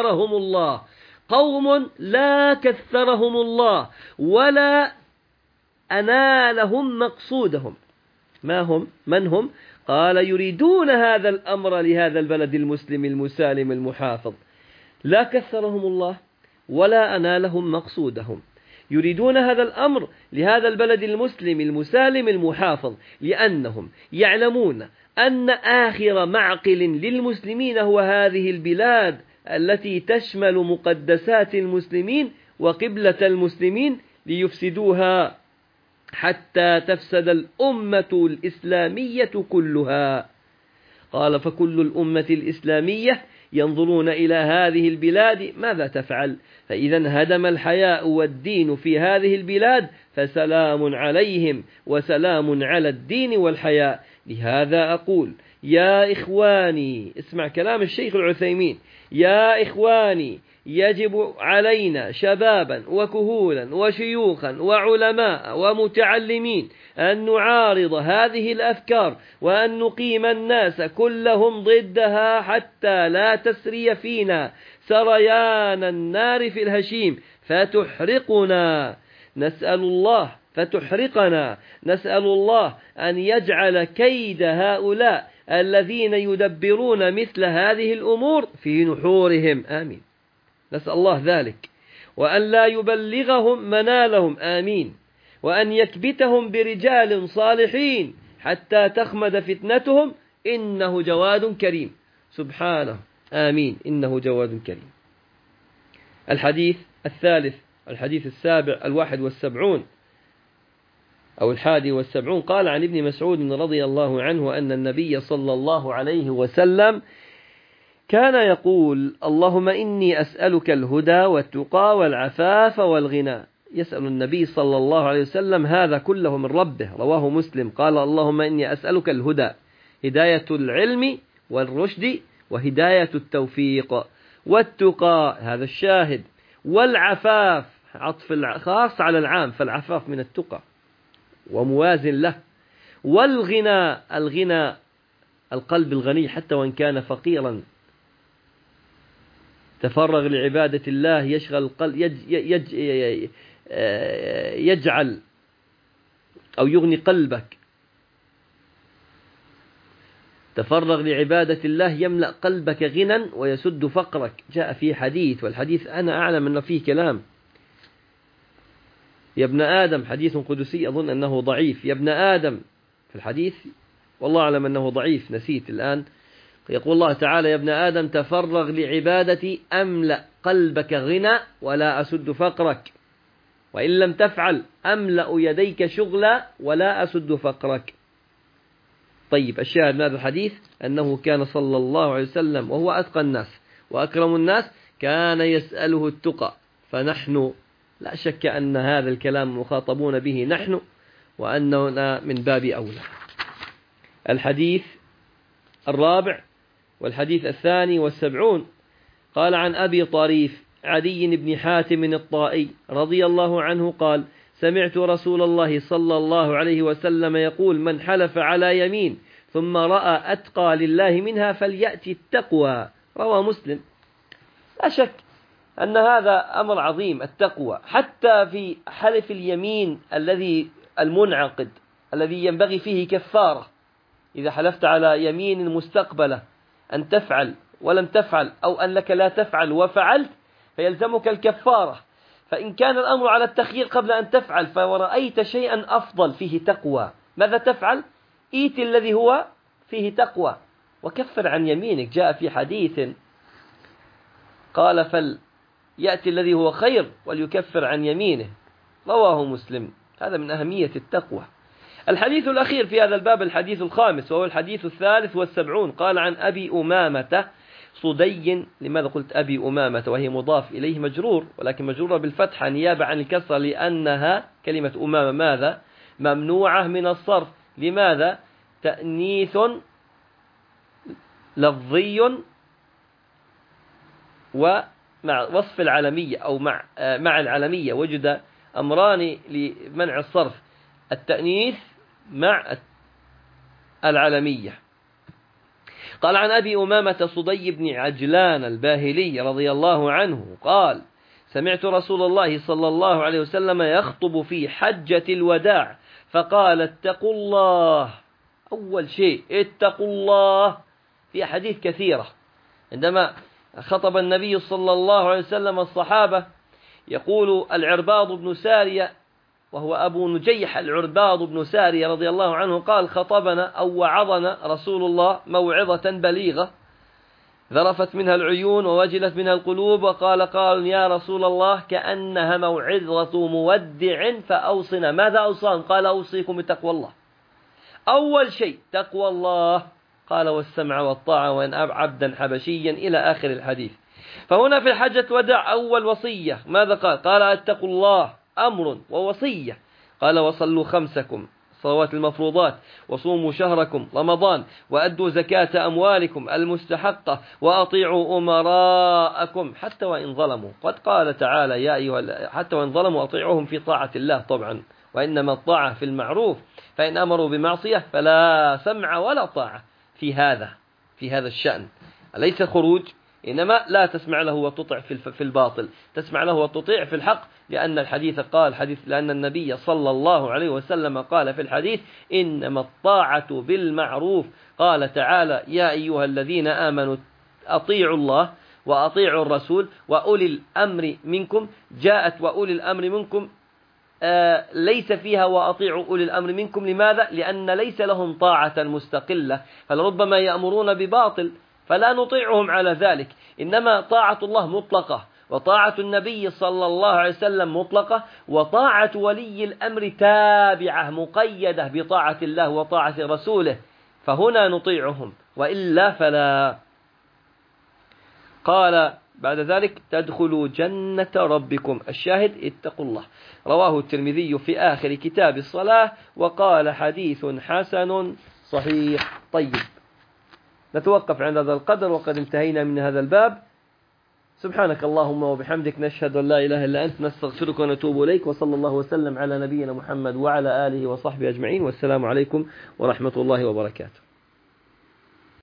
كثرهم الله ولا أنالهم مقصودهم. من هم؟ قال: يريدون هذا الأمر لهذا البلد المسلم المسالم المحافظ، لا كثرهم الله ولا أنالهم مقصودهم. يريدون هذا الأمر لهذا البلد المسلم المسالم المحافظ لأنهم يعلمون أن آخر معقل للمسلمين هو هذه البلاد التي تشمل مقدسات المسلمين وقبلة المسلمين، ليفسدوها حتى تفسد الأمة الإسلامية كلها. قال: فكل الأمة الإسلامية ينظرون إلى هذه البلاد ماذا تفعل، فإذا هدم الحياء والدين في هذه البلاد فسلام عليهم وسلام على الدين والحياء. لهذا أقول: يا إخواني، اسمع كلام الشيخ العثيمين، يا إخواني، يجب علينا شبابا وكهولا وشيوخا وعلماء ومتعلمين أن نعارض هذه الأفكار وأن نقيم الناس كلهم ضدها حتى لا تسري فينا سريان النار في الهشيم فتحرقنا. نسأل الله أن يجعل كيد هؤلاء الذين يدبرون مثل هذه الأمور في نحورهم، آمين. نسأل الله ذلك، وأن لا يبلغهم منالهم، آمين، وأن يكبتهم برجال صالحين حتى تخمد فتنتهم، إنه جواد كريم سبحانه، آمين، إنه جواد كريم. الحديث الثالث، الحديث السابع 71 أو 71، قال عن ابن مسعود رضي الله عنه أن النبي صلى الله عليه وسلم كان يقول: اللهم إني أسألك الهدى والتقى والعفاف والغنى. يسأل النبي صلى الله عليه وسلم هذا كله من ربه، رواه مسلم. قال: اللهم إني أسألك الهدى، هداية العلم والرشد وهداية التوفيق، والتقى، هذا الشاهد، والعفاف، عطف الخاص على العام، فالعفاف من التقى وموازن له، والغنى، الغنى القلب الغني حتى وإن كان فقيرا، تفرغ لعبادة الله، يشغل القلب، يجعل أو يغني قلبك. تفرغ لعبادة الله يملأ قلبك غنى ويسد فقرك. جاء في حديث، والحديث أنا أعلم أنه فيه كلام: يا ابن آدم، حديث قدسي أظن أنه ضعيف، يا ابن آدم، في الحديث والله أعلم أنه ضعيف، نسيت الآن. يقول الله تعالى: يا ابن آدم تفرغ لعبادتي أملأ قلبك غنى ولا أسد فقرك، وإن لم تفعل أملأ يديك شغلا ولا أسد فقرك. طيب، الشاهد من هذا الحديث أنه كان صلى الله عليه وسلم وهو أتقى الناس وأكرم الناس كان يسأله التقى، فنحن لا شك أن هذا الكلام مخاطبون به نحن، وأننا من باب أولى. الحديث الرابع والحديث 72، قال عن أبي طريف عدي بن حاتم الطائي رضي الله عنه قال: سمعت رسول الله صلى الله عليه وسلم يقول: من حلف على يمين ثم رأى أتقى لله منها فليأتي التقوى. رواه مسلم. لا شك أن هذا أمر عظيم، التقوى، حتى في حلف اليمين الذي المنعقد الذي ينبغي فيه كفارة. إذا حلفت على يمين مستقبلة أن تفعل ولم تفعل، أو أنك لا تفعل وفعلت، فيلزمك الكفارة. فإن كان الأمر على التخيير قبل أن تفعل فرأيت شيئا أفضل فيه تقوى، ماذا تفعل؟ إيت الذي هو فيه تقوى وكفر عن يمينك. جاء في حديث قال فليأتي الذي هو خير وليكفر عن يمينه، رواه مسلم. هذا من أهمية التقوى. الحديث الأخير في هذا الباب الحديث الخامس، وهو الحديث 73. قال عن أبي أمامة صدي. لماذا قلت أبي أمامة وهي مضاف إليه مجرور، ولكن مجرورة بالفتحة نيابة عن الكسرة، لأنها كلمة أمامة ماذا؟ ممنوعة من الصرف. لماذا؟ تأنيث لفظي ومع وصف العلمية أو مع العلمية. وجد أمران لمنع الصرف: التأنيث مع العلمية. قال عن أبي أمامة صدي بن عجلان الباهلي رضي الله عنه قال: سمعت رسول الله صلى الله عليه وسلم يخطب في حجة الوداع فقال: اتقوا الله. أول شيء اتقوا الله. في أحاديث كثيرة عندما خطب النبي صلى الله عليه وسلم الصحابة، يقول العرباض بن سارية وهو أبو نجيح العرباض بن سارية رضي الله عنه قال: خطبنا أو وعظنا رسول الله موعظة بليغة ذرفت منها العيون ووجلت منها القلوب، وقال: قال يا رسول الله كأنها موعظة مودع فأوصنا. ماذا أوصاهم؟ قال: أوصيكم بتقوى الله. أول شيء تقوى الله. قال: والسمع والطاعة وإن عبدا حبشيا، إلى آخر الحديث. فهنا في الحجة وداع أول وصية ماذا قال؟ قال: اتقوا الله، أمر ووصية. قال: وصلوا خمسكم صلوات المفروضات، وصوموا شهركم رمضان، وأدوا زكاة أموالكم المستحقة، وأطيعوا أمراءكم حتى وإن ظلموا. قد قال تعالى: يا أيها حتى وإن ظلموا أطيعوهم في طاعة الله طبعا، وإنما الطاعة في المعروف، فإن أمروا بمعصية فلا سمع ولا طاعة في هذا الشأن. ليس خروج، إنما لا تسمع له وتطع في الباطل، تسمع له وتطيع في الحق، لأن الحديث قال لأن النبي صلى الله عليه وسلم قال في الحديث: إنما الطاعة بالمعروف. قال تعالى: يا أيها الذين آمنوا أطيعوا الله وأطيعوا الرسول وأولي الأمر منكم. جاءت وأولي الأمر منكم ليس فيها وأطيعوا أولي الأمر منكم. لماذا؟ لأن ليس لهم طاعة مستقلة، فلربما يأمرون بباطل فلا نطيعهم على ذلك. إنما طاعة الله مطلقة، وطاعة النبي صلى الله عليه وسلم مطلقة، وطاعة ولي الأمر تابعة مقيدة بطاعة الله وطاعة رسوله، فهنا نطيعهم، وإلا فلا. قال بعد ذلك: تدخلوا جنة ربكم. الشاهد اتقوا الله. رواه الترمذي في آخر كتاب الصلاة وقال: حديث حسن صحيح. طيب، نتوقف عند هذا القدر وقد انتهينا من هذا الباب. سبحانك اللهم وبحمدك، نشهد أن لا إله إلا أنت، نستغفرك ونتوب إليك، وصلى الله وسلم على نبينا محمد وعلى آله وصحبه أجمعين، والسلام عليكم ورحمة الله وبركاته.